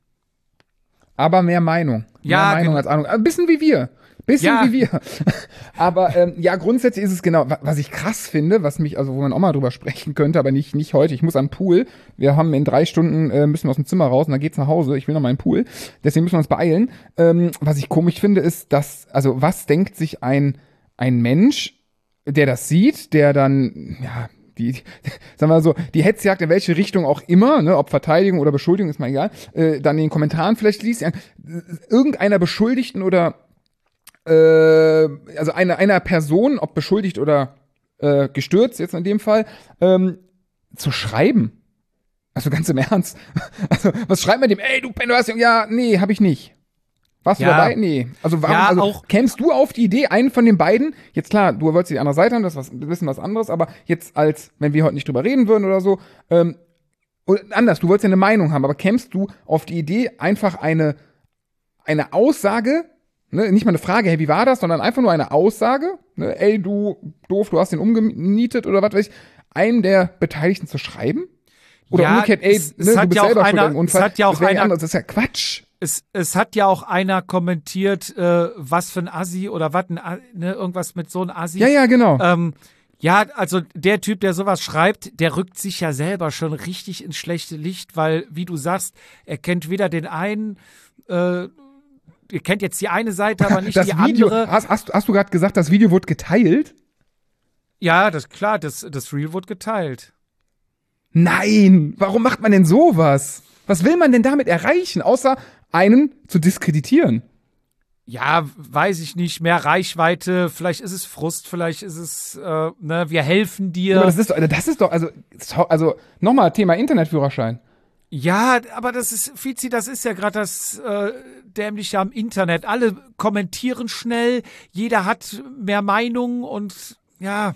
Aber mehr Meinung. Ja, mehr Meinung genau. als Ahnung. Ein bisschen wie wir. Bisschen Ja. wie wir. Aber ähm, ja, grundsätzlich ist es genau, wa- was ich krass finde, was mich, also wo man auch mal drüber sprechen könnte, aber nicht nicht heute. Ich muss am Pool. Wir haben in drei Stunden, äh, müssen wir aus dem Zimmer raus und dann geht's nach Hause. Ich will noch mal in den Pool. Deswegen müssen wir uns beeilen. Ähm, was ich komisch finde, ist, dass, also was denkt sich ein, ein Mensch, der das sieht, der dann, ja, die, die, sagen wir mal so, die Hetzjagd in welche Richtung auch immer, ne, ob Verteidigung oder Beschuldigung, ist mal egal, äh, dann in den Kommentaren vielleicht liest, ja, irgendeiner Beschuldigten oder äh, also einer, einer Person, ob beschuldigt oder äh, gestürzt, jetzt in dem Fall, ähm, zu schreiben. Also ganz im Ernst. Also, was schreibt man dem? Ey, du Penner, hast ja, ja, nee, hab ich nicht. Warst Ja. du dabei? Nee. Also, warum, Ja, also auch- kämst du auf die Idee, einen von den beiden, jetzt klar, du wolltest die andere Seite haben, das ist was, ein bisschen was anderes, aber jetzt als, wenn wir heute nicht drüber reden würden oder so, ähm, oder anders, du wolltest ja eine Meinung haben, aber kämst du auf die Idee, einfach eine, eine Aussage, ne, nicht mal eine Frage, hey, wie war das, sondern einfach nur eine Aussage, ne, ey, du doof, du hast den umgenietet oder was weiß ich, einem der Beteiligten zu schreiben? Oder Ja, umgekehrt, ey, es- es ne, hat du bist ja auch selber schuld einer- an dem Unfall. es hat ja auch das wäre ja einer- anders, das ist ja Quatsch. Es, es hat ja auch einer kommentiert, äh, was für ein Assi oder was, ein, ne, irgendwas mit so einem Assi. Ja, ja, genau. Ähm, ja, also der Typ, der sowas schreibt, der rückt sich ja selber schon richtig ins schlechte Licht, weil, wie du sagst, er kennt weder den einen, äh, ihr kennt jetzt die eine Seite, aber nicht das die Video, andere. Hast, hast, hast du gerade gesagt, das Video wurde geteilt? Ja, das klar, das, das Reel wurde geteilt. Nein, warum macht man denn sowas? Was will man denn damit erreichen, außer einen zu diskreditieren? Ja, weiß ich nicht, mehr Reichweite, vielleicht ist es Frust, vielleicht ist es, äh, ne, wir helfen dir. Aber das ist doch, das ist doch, also, also nochmal Thema Internetführerschein. Ja, aber das ist, Fizi, das ist ja gerade das äh, Dämliche am Internet. Alle kommentieren schnell, jeder hat mehr Meinung und ja,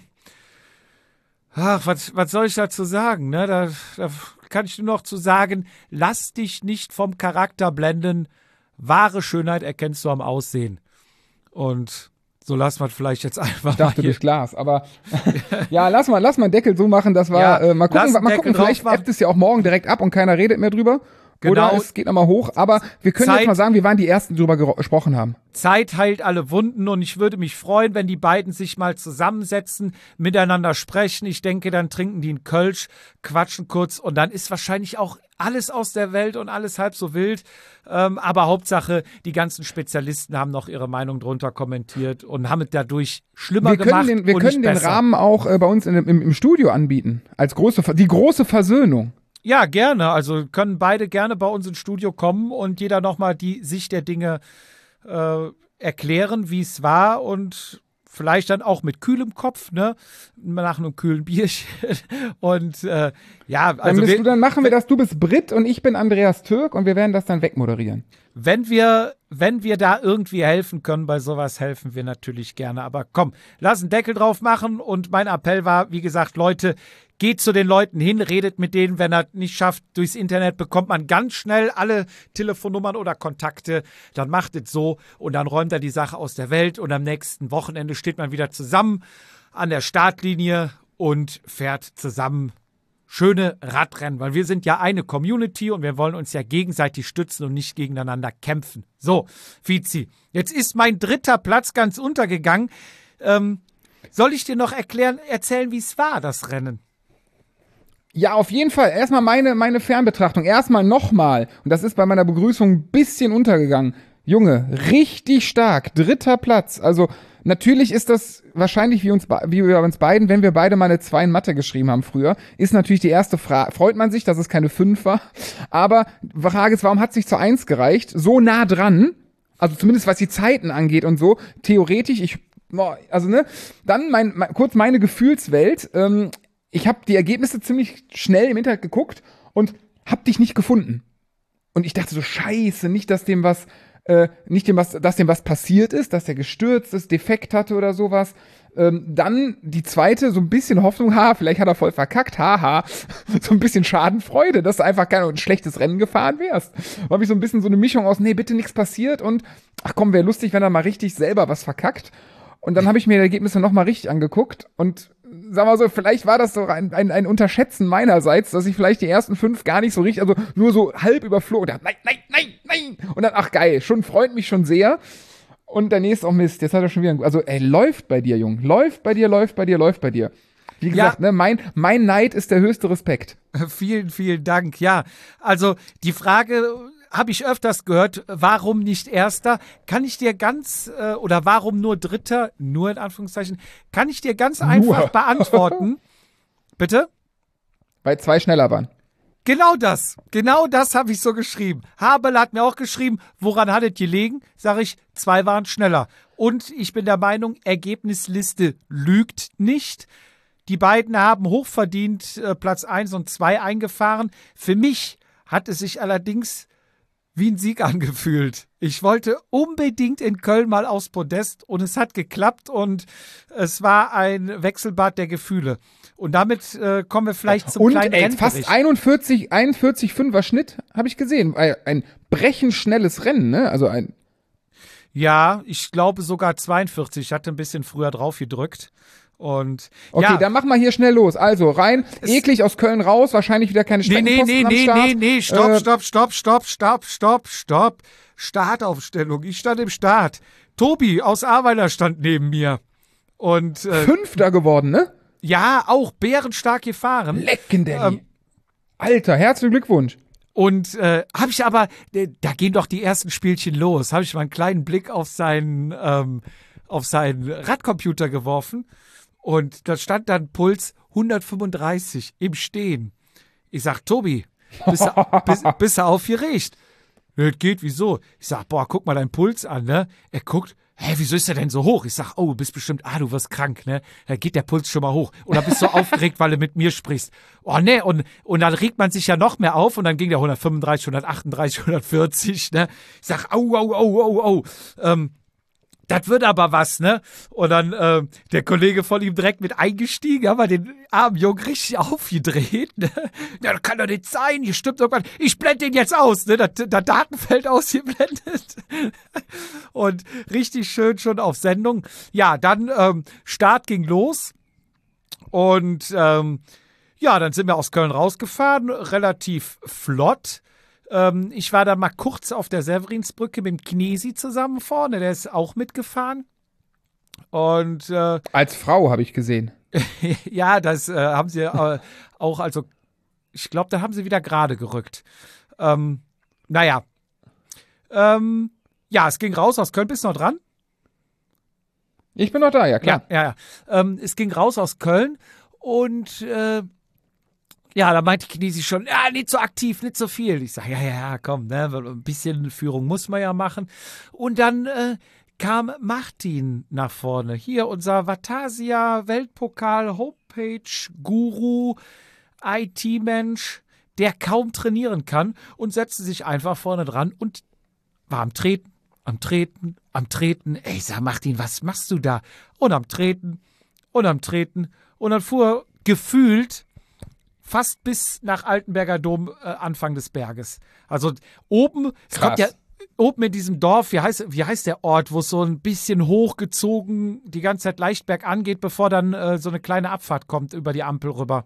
ach, was, was soll ich dazu sagen, ne? Da, da kann ich nur noch zu sagen, lass dich nicht vom Charakter blenden. Wahre Schönheit erkennst du am Aussehen. Und so lassen wir vielleicht jetzt einfach Ich dachte mal durch Glas, aber ja, lass mal, lass mal einen Deckel so machen, das war, Ja, äh, mal lass gucken, einen mal Deckel gucken, vielleicht drauf machen. ebbt es ja auch morgen direkt ab und keiner redet mehr drüber. Genau. Oder es geht nochmal hoch, aber wir können Zeit- jetzt mal sagen, wir waren die Ersten, die drüber gero- gesprochen haben. Zeit heilt alle Wunden und ich würde mich freuen, wenn die beiden sich mal zusammensetzen, miteinander sprechen. Ich denke, dann trinken die einen Kölsch, quatschen kurz und dann ist wahrscheinlich auch alles aus der Welt und alles halb so wild. Ähm, aber Hauptsache, die ganzen Spezialisten haben noch ihre Meinung drunter kommentiert und haben es dadurch schlimmer Wir gemacht können den, wir und können nicht den besser. Rahmen auch äh, bei uns in, im, im Studio anbieten, als große, Ver- die große Versöhnung. Ja, gerne. Also können beide gerne bei uns ins Studio kommen und jeder nochmal die Sicht der Dinge äh, erklären, wie es war und vielleicht dann auch mit kühlem Kopf, ne, nach einem kühlen Bierchen. Und äh, ja, Dann, also bist wir, du, dann machen wir das, du bist Brit und ich bin Andreas Türk und wir werden das dann wegmoderieren. wenn wir, wenn wir da irgendwie helfen können, bei sowas helfen wir natürlich gerne. Aber komm, lass einen Deckel drauf machen und mein Appell war, wie gesagt, Leute, geht zu den Leuten hin, redet mit denen, wenn er nicht schafft, durchs Internet bekommt man ganz schnell alle Telefonnummern oder Kontakte, dann macht es so und dann räumt er die Sache aus der Welt und am nächsten Wochenende steht man wieder zusammen an der Startlinie und fährt zusammen schöne Radrennen, weil wir sind ja eine Community und wir wollen uns ja gegenseitig stützen und nicht gegeneinander kämpfen. So, Fizi, jetzt ist mein dritter Platz ganz untergegangen. Ähm, soll ich dir noch erklären, erzählen, wie es war, das Rennen? Ja, auf jeden Fall. Erstmal meine, meine Fernbetrachtung. Erstmal nochmal. Und das ist bei meiner Begrüßung ein bisschen untergegangen. Junge, richtig stark. Dritter Platz. Also, natürlich ist das wahrscheinlich wie uns, wie bei uns beiden, wenn wir beide mal eine zwei in Mathe geschrieben haben früher, ist natürlich die erste Frage. Freut man sich, dass es keine fünf war? Aber die Frage ist, warum hat es sich zu eins gereicht? So nah dran. Also zumindest was die Zeiten angeht und so. Theoretisch, ich, also ne, dann mein, mein kurz meine Gefühlswelt. Ähm, ich habe die Ergebnisse ziemlich schnell im Internet geguckt und hab dich nicht gefunden. Und ich dachte so, scheiße, nicht, dass dem was, äh, nicht dem was, dass dem was passiert ist, dass der gestürzt ist, Defekt hatte oder sowas. Ähm, dann die zweite, so ein bisschen Hoffnung, ha, vielleicht hat er voll verkackt, haha, so ein bisschen Schadenfreude, dass du einfach kein ein schlechtes Rennen gefahren wärst. War ich so ein bisschen so eine Mischung aus, nee, bitte nichts passiert und, ach komm, wäre lustig, wenn er mal richtig selber was verkackt. Und dann habe ich mir die Ergebnisse nochmal richtig angeguckt und sag mal so, vielleicht war das so ein, ein, ein Unterschätzen meinerseits, dass ich vielleicht die ersten fünf gar nicht so richtig, also nur so halb überflogen. Und nein, nein, nein, nein. Und dann, ach geil, schon freut mich schon sehr. Und der nächste, oh Mist, jetzt hat er schon wieder, also ey, läuft bei dir, Jung. Läuft bei dir, läuft bei dir, läuft bei dir. Wie gesagt, Ja. ne, mein, mein Neid ist der höchste Respekt. Vielen, vielen Dank. Ja, also die Frage habe ich öfters gehört, warum nicht Erster? Kann ich dir ganz, äh, oder warum nur Dritter, nur in Anführungszeichen, kann ich dir ganz einfach beantworten. Bitte? Weil zwei schneller waren. Genau das, genau das habe ich so geschrieben. Haberl hat mir auch geschrieben, woran hat es gelegen? Sag ich, zwei waren schneller. Und ich bin der Meinung, Ergebnisliste lügt nicht. Die beiden haben hochverdient äh, Platz eins und zwei eingefahren. Für mich hat es sich allerdings wie ein Sieg angefühlt. Ich wollte unbedingt in Köln mal aufs Podest und es hat geklappt und es war ein Wechselbad der Gefühle. Und damit äh, kommen wir vielleicht zum Und kleinen ey, Rennbericht. fast einundvierzig, einundvierzig Fünfer Schnitt habe ich gesehen. Ein, ein brechend schnelles Rennen, ne? Also ein Ja, ich glaube sogar zweiundvierzig. Ich hatte ein bisschen früher drauf gedrückt. Und Okay, ja, dann machen wir hier schnell los. Also rein, eklig aus Köln raus, wahrscheinlich wieder keine nee, nee, Streckenposten nee, am nee, Start. nee, nee, stopp, Äh, stopp, stopp, stopp, stopp, stopp, stopp. Startaufstellung. Ich stand im Start. Tobi aus Ahrweiler stand neben mir. Und äh, Fünfter geworden, ne? ja, auch bärenstark gefahren. Lecken, Danny. Ähm, Alter, herzlichen Glückwunsch. Und äh, habe ich aber, äh, da gehen doch die ersten Spielchen los, habe ich mal einen kleinen Blick auf seinen, ähm, auf seinen Radcomputer geworfen und da stand dann Puls hundertfünfunddreißig im Stehen. Ich sag, Tobi, bist du, bist, bist du aufgeregt? Ja, das geht, wieso? Ich sag, boah, guck mal deinen Puls an, ne? Er guckt, hä, wieso ist der denn so hoch? Ich sag, oh, du bist bestimmt, ah, du wirst krank, ne? Da geht der Puls schon mal hoch. Oder bist du aufgeregt, weil du mit mir sprichst? Oh, ne, und, und dann regt man sich ja noch mehr auf und dann ging der hundertfünfunddreißig, hundertachtunddreißig, hundertvierzig, ne? Ich sag, au, au, au, au, au. Ähm, das wird aber was, ne? Und dann äh, der Kollege von ihm direkt mit eingestiegen, haben wir den armen Jungen richtig aufgedreht, ne? Ja, das kann doch nicht sein, hier stimmt irgendwas. Ich blende den jetzt aus, ne? Das, das Datenfeld ausgeblendet. Und richtig schön schon auf Sendung. Ja, dann ähm, Start ging los. Und ähm, ja, dann sind wir aus Köln rausgefahren, relativ flott. Ähm, ich war dann mal kurz auf der Severinsbrücke mit dem Knesi zusammen vorne, der ist auch mitgefahren. Und äh, Als Frau habe ich gesehen. ja, das äh, haben sie äh, auch, also ich glaube, da haben sie wieder gerade gerückt. Ähm, naja. Ähm, ja, es ging raus aus Köln. Bist du noch dran? Ich bin noch da, ja klar. Ja, ja, ja. Ähm, es ging raus aus Köln und äh, ja, da meinte Knesi schon, ja, nicht so aktiv, nicht so viel. Ich sage, ja, ja, ja, komm, ne, ein bisschen Führung muss man ja machen. Und dann äh, kam Martin nach vorne. Hier unser Vatasia Weltpokal Homepage Guru, I T-Mensch, der kaum trainieren kann und setzte sich einfach vorne dran und war am Treten, am Treten, am Treten. Ey, sag Martin, was machst du da? Und am Treten und am Treten. Und dann fuhr gefühlt fast bis nach Altenberger Dom, äh, Anfang des Berges. Also oben, es kommt ja oben in diesem Dorf, wie heißt, wie heißt der Ort, wo es so ein bisschen hochgezogen die ganze Zeit leicht bergan geht, bevor dann äh, so eine kleine Abfahrt kommt über die Ampel rüber.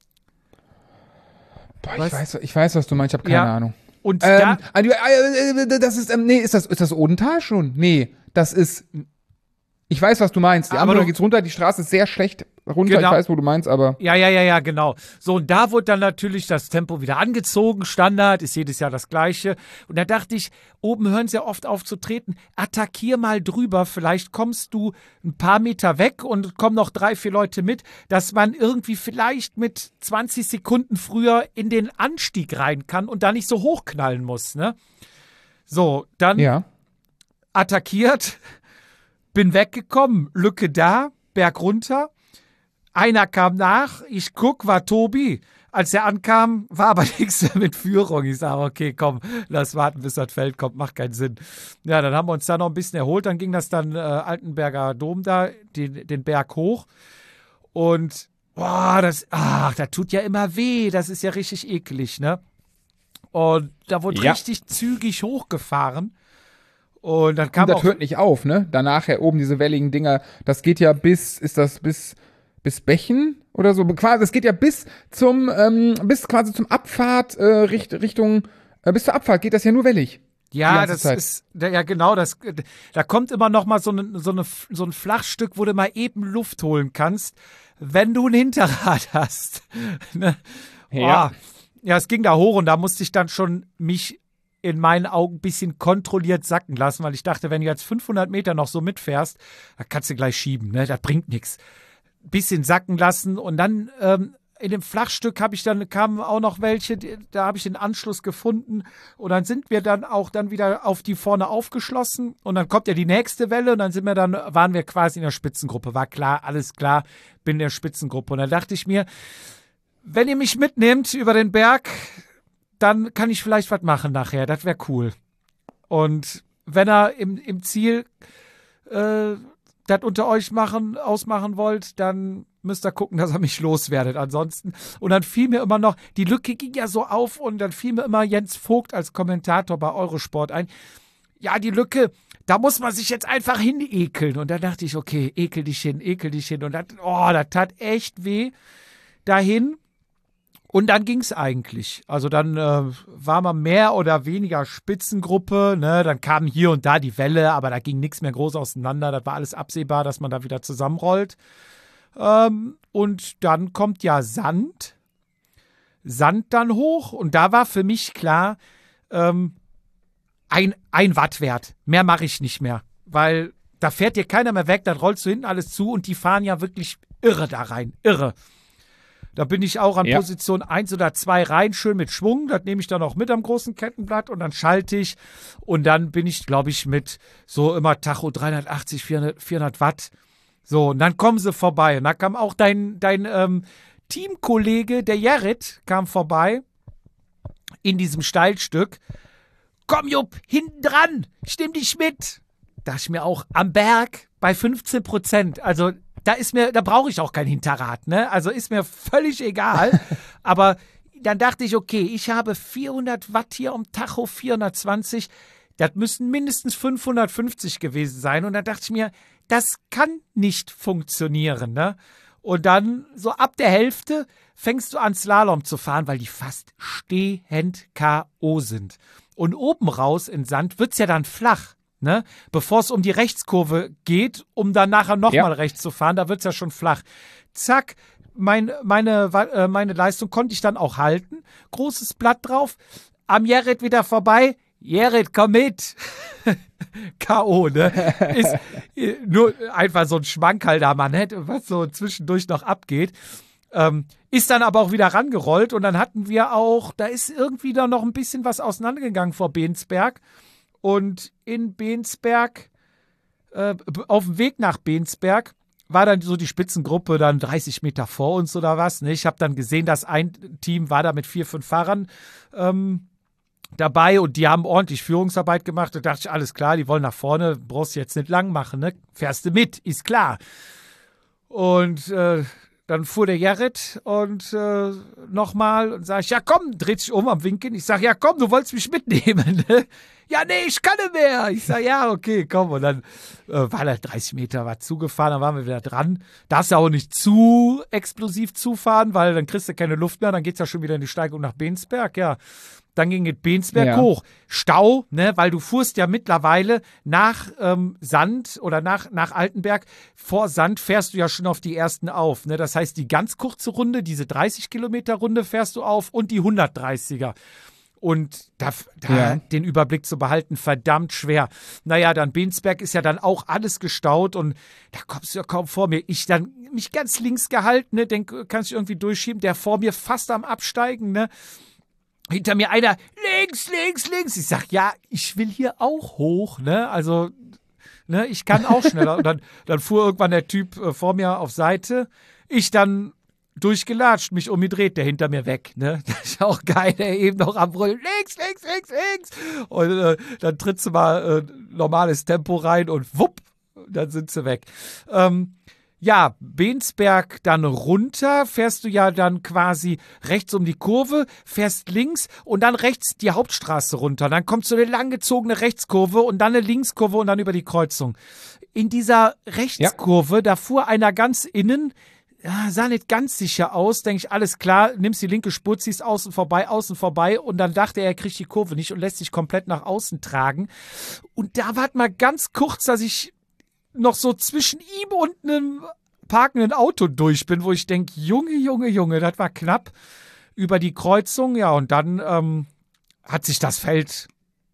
Boah, ich, weiß, ich weiß, was du meinst, ich habe keine Ja. Ahnung. Und Ähm, da, äh, das ist, ähm, nee, ist das, ist das Odental schon? Nee, das ist, ich weiß, was du meinst. Die Aber Ampel, du- da geht's runter, die Straße ist sehr schlecht runter, Genau. ich weiß, wo du meinst, aber. ja, ja, ja, ja, genau. So, und da wurde dann natürlich das Tempo wieder angezogen. Standard ist jedes Jahr das Gleiche. Und da dachte ich, oben hören sie ja oft auf zu treten. Attackier mal drüber. Vielleicht kommst du ein paar Meter weg und kommen noch drei, vier Leute mit, dass man irgendwie vielleicht mit zwanzig Sekunden früher in den Anstieg rein kann und da nicht so hochknallen muss, ne? So, dann Ja. attackiert, bin weggekommen, Lücke da, Berg runter. Einer kam nach, ich guck, war Tobi. Als er ankam, war aber nichts mehr mit Führung. Ich sage, okay, komm, lass warten, bis das Feld kommt, macht keinen Sinn. Ja, dann haben wir uns da noch ein bisschen erholt. Dann ging das dann äh, Altenberger Dom da, den, den Berg hoch. Und, boah, das, ach, das tut ja immer weh. Das ist ja richtig eklig, ne? Und da wurde Ja. richtig zügig hochgefahren. Und dann kam Und das auch, hört nicht auf, ne? Danach ja oben diese welligen Dinger, das geht ja bis, ist das bis, bis Bächen oder so? Quasi, es geht ja bis zum, ähm, bis quasi zum Abfahrt, äh, Richt, Richtung, äh, bis zur Abfahrt geht das ja nur wellig. die ja, ganze das Zeit. ist, ja genau, das, da kommt immer noch mal so, eine, so, eine, so ein Flachstück, wo du mal eben Luft holen kannst, wenn du ein Hinterrad hast. Ne? Ja. Oh. Ja, es ging da hoch und da musste ich dann schon mich in meinen Augen ein bisschen kontrolliert sacken lassen, weil ich dachte, wenn du jetzt fünfhundert Meter noch so mitfährst, da kannst du gleich schieben, ne? Das bringt nichts. Bisschen sacken lassen und dann ähm, in dem Flachstück habe ich dann, kamen auch noch welche, die, da habe ich den Anschluss gefunden und dann sind wir dann auch dann wieder auf die vorne aufgeschlossen und dann kommt ja die nächste Welle und dann sind wir dann, waren wir quasi in der Spitzengruppe, war klar, alles klar, bin in der Spitzengruppe und dann dachte ich mir, wenn ihr mich mitnehmt über den Berg, dann kann ich vielleicht was machen nachher, das wäre cool. Und wenn ihr im, im Ziel äh, das unter euch machen, ausmachen wollt, dann müsst ihr gucken, dass ihr mich loswerdet. Ansonsten, und dann fiel mir immer noch, die Lücke ging ja so auf und dann fiel mir immer Jens Vogt als Kommentator bei Eurosport ein. Ja, die Lücke, da muss man sich jetzt einfach hin ekeln. Und da dachte ich, okay, ekel dich hin, ekel dich hin. Und das, oh, das tat echt weh dahin. Und dann ging es eigentlich. Also dann äh, war man mehr oder weniger Spitzengruppe. Ne? Dann kam hier und da die Welle, aber da ging nichts mehr groß auseinander. Das war alles absehbar, dass man da wieder zusammenrollt. Ähm, und dann kommt ja Sand. Sand dann hoch. Und da war für mich klar, ähm, ein, ein Wattwert. Mehr mache ich nicht mehr. Weil da fährt dir keiner mehr weg. Dann rollst du hinten alles zu. Und die fahren ja wirklich irre da rein. Irre. Da bin ich auch an ja. Position eins oder zwei rein, schön mit Schwung. Das nehme ich dann auch mit am großen Kettenblatt und dann schalte ich. Und dann bin ich, glaube ich, mit so immer Tacho dreihundertachtzig, vierhundert, vierhundert Watt. So, und dann kommen sie vorbei. Und da kam auch dein, dein ähm, Teamkollege, der Jared, kam vorbei in diesem Steilstück. Komm, Jupp, hinten dran, ich nehme dich mit. Da ich mir auch am Berg bei fünfzehn Prozent, also Da ist mir, da brauche ich auch kein Hinterrad, ne? Also ist mir völlig egal. Aber dann dachte ich, okay, ich habe vierhundert Watt hier am Tacho, vierhundertzwanzig. Das müssen mindestens fünfhundertfünfzig gewesen sein. Und dann dachte ich mir, das kann nicht funktionieren, ne? Und dann so ab der Hälfte fängst du an Slalom zu fahren, weil die fast stehend K O sind. Und oben raus in Sand wird's ja dann flach. Ne? Bevor es um die Rechtskurve geht, um dann nachher nochmal ja. rechts zu fahren, da wird es ja schon flach. Zack, mein, meine, äh, meine Leistung konnte ich dann auch halten. Großes Blatt drauf, am Jared wieder vorbei. Jared, komm mit. K O, ne? Ist nur einfach so ein Schmankerl da, man hätte, was so zwischendurch noch abgeht. Ähm, ist dann aber auch wieder rangerollt und dann hatten wir auch, da ist irgendwie da noch ein bisschen was auseinandergegangen vor Bensberg. Und in Bensberg, äh, auf dem Weg nach Bensberg, war dann so die Spitzengruppe dann dreißig Meter vor uns oder was. Ne? Ich habe dann gesehen, dass ein Team war da mit vier, fünf Fahrern ähm, dabei und die haben ordentlich Führungsarbeit gemacht. Da dachte ich, alles klar, die wollen nach vorne, brauchst du jetzt nicht lang machen, ne? Fährst du mit, ist klar. Und äh, dann fuhr der Jared und äh, nochmal und sag ich, ja komm, dreht sich um am Winken. Ich sag, ja komm, du wolltest mich mitnehmen, ne? Ja, nee, ich kann nicht mehr. Ich sag, ja, okay, komm. Und dann äh, war da dreißig Meter war zugefahren, dann waren wir wieder dran. Darfst ja auch nicht zu explosiv zufahren, weil dann kriegst du keine Luft mehr. Dann geht's ja schon wieder in die Steigung nach Bensberg, ja. Dann ging es Bensberg ja. hoch. Stau, ne, weil du fuhrst ja mittlerweile nach ähm, Sand oder nach, nach Altenberg. Vor Sand fährst du ja schon auf die ersten auf. Ne? Das heißt, die ganz kurze Runde, diese dreißig Kilometer Runde fährst du auf und die hundertdreißiger. Und da, da ja. den Überblick zu behalten, verdammt schwer. Naja, dann Bensberg ist ja dann auch alles gestaut und da kommst du ja kaum vor mir. Ich dann mich ganz links gehalten, ne, denk, kannst du irgendwie durchschieben, der vor mir fast am Absteigen, ne. Hinter mir einer, links, links, links. Ich sag, ja, ich will hier auch hoch, ne, also, ne, ich kann auch schneller. Und dann, dann fuhr irgendwann der Typ äh, vor mir auf Seite. Ich dann durchgelatscht, mich umgedreht, der hinter mir weg, ne? Das ist auch geil, der eben noch am Brüllen, links, links, links, links. Und äh, dann trittst du mal äh, normales Tempo rein und wupp, dann sind sie weg. Ähm, ja, Bensberg dann runter, fährst du ja dann quasi rechts um die Kurve, fährst links und dann rechts die Hauptstraße runter. Dann kommt so eine langgezogene Rechtskurve und dann eine Linkskurve und dann über die Kreuzung. In dieser Rechtskurve, ja. da fuhr einer ganz innen, ja, sah nicht ganz sicher aus, denke ich, alles klar, nimmst die linke Spur, ziehst außen vorbei, außen vorbei und dann dachte er, er kriegt die Kurve nicht und lässt sich komplett nach außen tragen. Und da war mal ganz kurz, dass ich noch so zwischen ihm und einem parkenden Auto durch bin, wo ich denke, Junge, Junge, Junge, das war knapp über die Kreuzung, ja, und dann ähm, hat sich das Feld,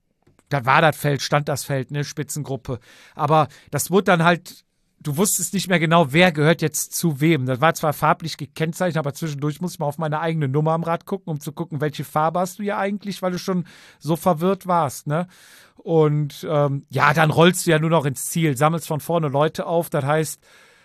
da war das Feld, stand das Feld, ne, Spitzengruppe, aber das wurde dann halt, du wusstest nicht mehr genau, wer gehört jetzt zu wem. Das war zwar farblich gekennzeichnet, aber zwischendurch musste ich mal auf meine eigene Nummer am Rad gucken, um zu gucken, welche Farbe hast du ja eigentlich, weil du schon so verwirrt warst, ne? Und ähm, ja, dann rollst du ja nur noch ins Ziel, sammelst von vorne Leute auf. Das heißt,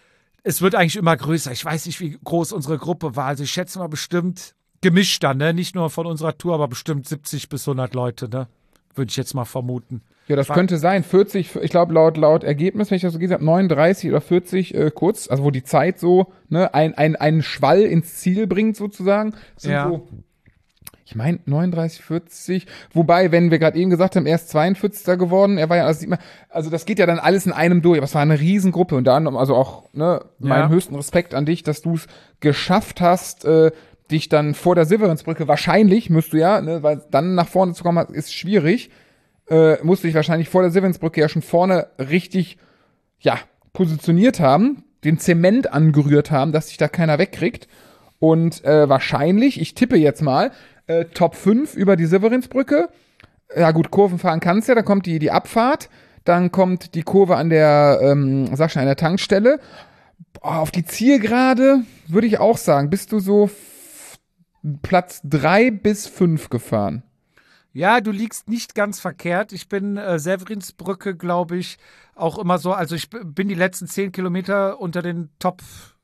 es wird eigentlich immer größer. Ich weiß nicht, wie groß unsere Gruppe war. Also ich schätze mal bestimmt gemischt dann, ne? Nicht nur von unserer Tour, aber bestimmt siebzig bis hundert Leute, ne? Würde ich jetzt mal vermuten. Ja, das war, könnte sein. vierzig, ich glaube laut laut Ergebnis, wenn ich das so gesagt habe, neununddreißig oder vierzig äh, kurz, also wo die Zeit so, ne, ein, ein, einen Schwall ins Ziel bringt sozusagen. Sind ja. so, Ich meine neununddreißig, vierzig, wobei, wenn wir gerade eben gesagt haben, er ist zweiundvierzigster geworden, er war ja, also, sieht man, also das geht ja dann alles in einem durch, aber es war eine Riesengruppe und da also auch, ne, meinen Ja. höchsten Respekt an dich, dass du es geschafft hast, äh, dich dann vor der Severinsbrücke, wahrscheinlich müsst du ja, ne, weil dann nach vorne zu kommen, ist schwierig, äh, musst du dich wahrscheinlich vor der Severinsbrücke ja schon vorne richtig, ja, positioniert haben, den Zement angerührt haben, dass sich da keiner wegkriegt und äh, wahrscheinlich, ich tippe jetzt mal, Äh, Top fünf über die Severinsbrücke. Ja gut, Kurven fahren kannst ja, dann kommt die, die Abfahrt, dann kommt die Kurve an der, ähm, sag schon, an der Tankstelle. Boah, auf die Zielgerade würde ich auch sagen, bist du so f- Platz drei bis fünf gefahren. Ja, du liegst nicht ganz verkehrt. Ich bin äh, Severinsbrücke, glaube ich, auch immer so, also ich b- bin die letzten zehn Kilometer unter den Top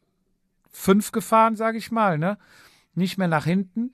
fünf gefahren, sage ich mal, ne? Nicht mehr nach hinten.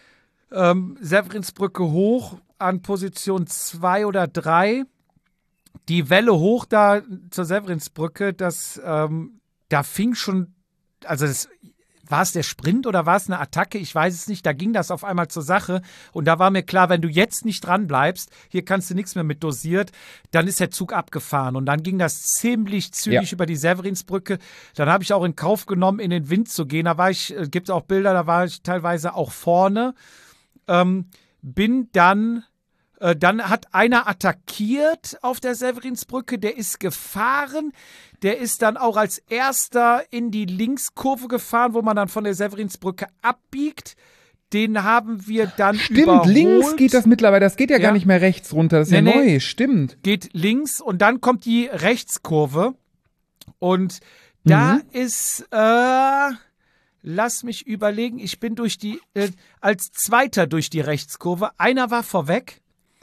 Ähm, Severinsbrücke hoch an Position zwei oder drei. Die Welle hoch da zur Severinsbrücke, das, ähm, da fing schon, also das, war es der Sprint oder war es eine Attacke? Ich weiß es nicht. Da ging das auf einmal zur Sache. Und da war mir klar, wenn du jetzt nicht dran bleibst, hier kannst du nichts mehr mit dosiert, dann ist der Zug abgefahren. Und dann ging das ziemlich zügig Ja. über die Severinsbrücke. Dann habe ich auch in Kauf genommen, in den Wind zu gehen. Da war ich, äh, gibt es auch Bilder, da war ich teilweise auch vorne. Ähm, bin dann, äh, dann hat einer attackiert auf der Severinsbrücke, der ist gefahren, der ist dann auch als erster in die Linkskurve gefahren, wo man dann von der Severinsbrücke abbiegt. Den haben wir dann Stimmt, überholt. links geht das mittlerweile, das geht ja, Ja. gar nicht mehr rechts runter, das ist Nee, ja nee. neu, stimmt. Geht links und dann kommt die Rechtskurve und da Mhm. ist, äh, lass mich überlegen, ich bin durch die, äh, als Zweiter durch die Rechtskurve. Einer war vorweg.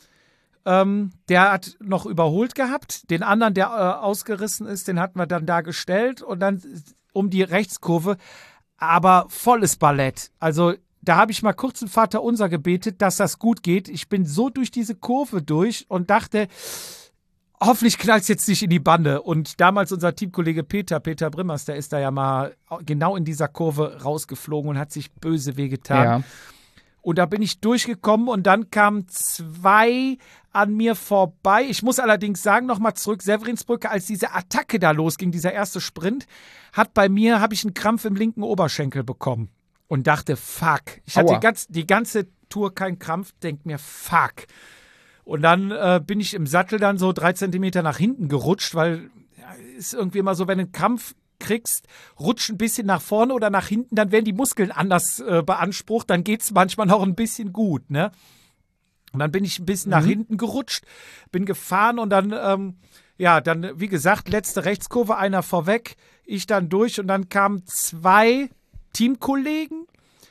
Ähm, der hat noch überholt gehabt. Den anderen, der äh, ausgerissen ist, den hatten wir dann da gestellt und dann um die Rechtskurve. Aber volles Ballett. Also da habe ich mal kurz ein Vaterunser gebetet, dass das gut geht. Ich bin so durch diese Kurve durch und dachte, hoffentlich knallt es jetzt nicht in die Bande. Und damals unser Teamkollege Peter, Peter Brimmers, der ist da ja mal genau in dieser Kurve rausgeflogen und hat sich böse wehgetan. Ja. Und da bin ich durchgekommen und dann kamen zwei an mir vorbei. Ich muss allerdings sagen, nochmal zurück, Severinsbrücke, als diese Attacke da losging, dieser erste Sprint, hat bei mir, habe ich einen Krampf im linken Oberschenkel bekommen. Und dachte, fuck. Ich hatte Aua. die, ganz, die ganze Tour keinen Krampf, denk mir, fuck. Und dann äh, bin ich im Sattel dann so drei Zentimeter nach hinten gerutscht, weil ja, ist irgendwie immer so, wenn du einen Krampf kriegst, rutscht ein bisschen nach vorne oder nach hinten, dann werden die Muskeln anders äh, beansprucht, dann geht es manchmal noch ein bisschen gut, ne? Und dann bin ich ein bisschen nach hinten gerutscht, bin gefahren und dann, ähm, ja, dann, wie gesagt, letzte Rechtskurve, einer vorweg, ich dann durch und dann kamen zwei Teamkollegen.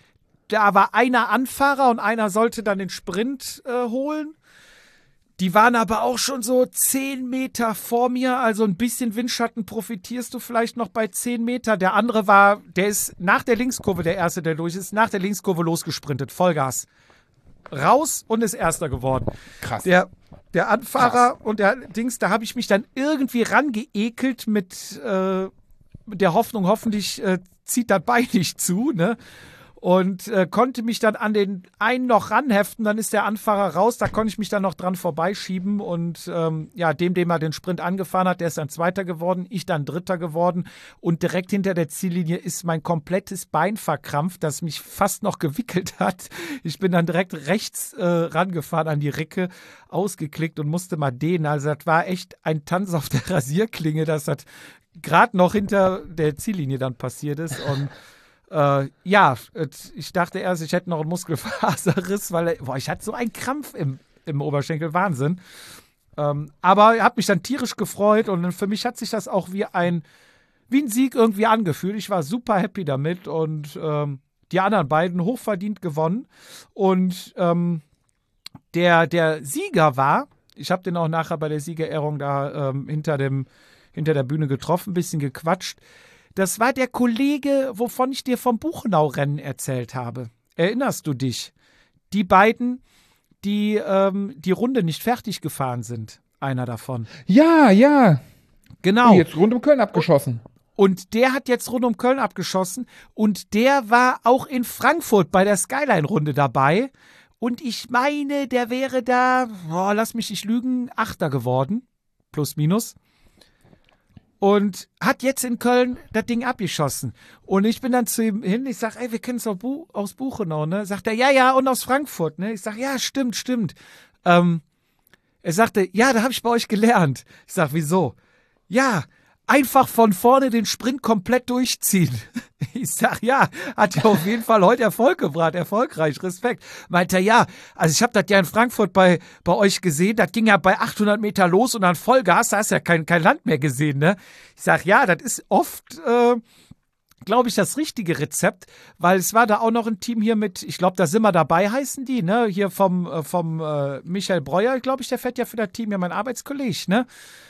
Da war einer Anfahrer und einer sollte dann den Sprint äh, holen. Die waren aber auch schon so zehn Meter vor mir, also ein bisschen Windschatten profitierst du vielleicht noch bei zehn Meter. Der andere war, der ist nach der Linkskurve, der erste, der durch ist, nach der Linkskurve losgesprintet, Vollgas. Raus und ist Erster geworden. Krass. Der, der Anfahrer und der Dings, da habe ich mich dann irgendwie rangeekelt mit, äh, mit der Hoffnung, hoffentlich äh, zieht das Bein nicht zu, ne? Und äh, konnte mich dann an den einen noch ranheften, dann ist der Anfahrer raus, da konnte ich mich dann noch dran vorbeischieben und ähm, ja, dem, dem er den Sprint angefahren hat, der ist dann Zweiter geworden, ich dann Dritter geworden und direkt hinter der Ziellinie ist mein komplettes Bein verkrampft, das mich fast noch gewickelt hat. Ich bin dann direkt rechts äh, rangefahren an die Ricke, ausgeklickt und musste mal dehnen, also das war echt ein Tanz auf der Rasierklinge, dass das gerade noch hinter der Ziellinie dann passiert ist und Äh, ja, ich dachte erst, ich hätte noch einen Muskelfaserriss, weil boah, ich hatte so einen Krampf im, im Oberschenkel, Wahnsinn. Ähm, aber ich habe mich dann tierisch gefreut und für mich hat sich das auch wie ein, wie ein Sieg irgendwie angefühlt. Ich war super happy damit und ähm, die anderen beiden hochverdient gewonnen. Und ähm, der, der Sieger war, ich habe den auch nachher bei der Siegerehrung da ähm, hinter, dem, hinter der Bühne getroffen, ein bisschen gequatscht. Das war der Kollege, wovon ich dir vom Buchenau-Rennen erzählt habe. Erinnerst du dich? Die beiden, die ähm, die Runde nicht fertig gefahren sind. Einer davon. Ja, ja. Genau. Jetzt rund um Köln abgeschossen. Und der hat jetzt rund um Köln abgeschossen. Und der war auch in Frankfurt bei der Skyline-Runde dabei. Und ich meine, der wäre da, oh, lass mich nicht lügen, Achter geworden. Plus, minus. Und hat jetzt in Köln das Ding abgeschossen. Und ich bin dann zu ihm hin, ich sag, ey, wir kennen es aus, Bu- aus Buchenau, ne? Sagt er, ja, ja, und aus Frankfurt, ne? Ich sag, ja, stimmt, stimmt. Ähm, er sagte, ja, da habe ich bei euch gelernt. Ich sag, wieso? Ja, einfach von vorne den Sprint komplett durchziehen. Ich sag, ja, hat ja auf jeden Fall heute Erfolg gebracht, erfolgreich, Respekt. Meint er, ja, also ich habe das ja in Frankfurt bei, bei euch gesehen, das ging ja bei achthundert Meter los und dann Vollgas, da hast du ja kein, kein Land mehr gesehen, ne? Ich sag, ja, das ist oft, äh, glaube ich, das richtige Rezept, weil es war da auch noch ein Team hier mit, ich glaube, da sind wir dabei, heißen die, ne? Hier vom, äh, vom äh, Michael Breuer, glaube ich, der fährt ja für das Team, ja mein Arbeitskollege, ne?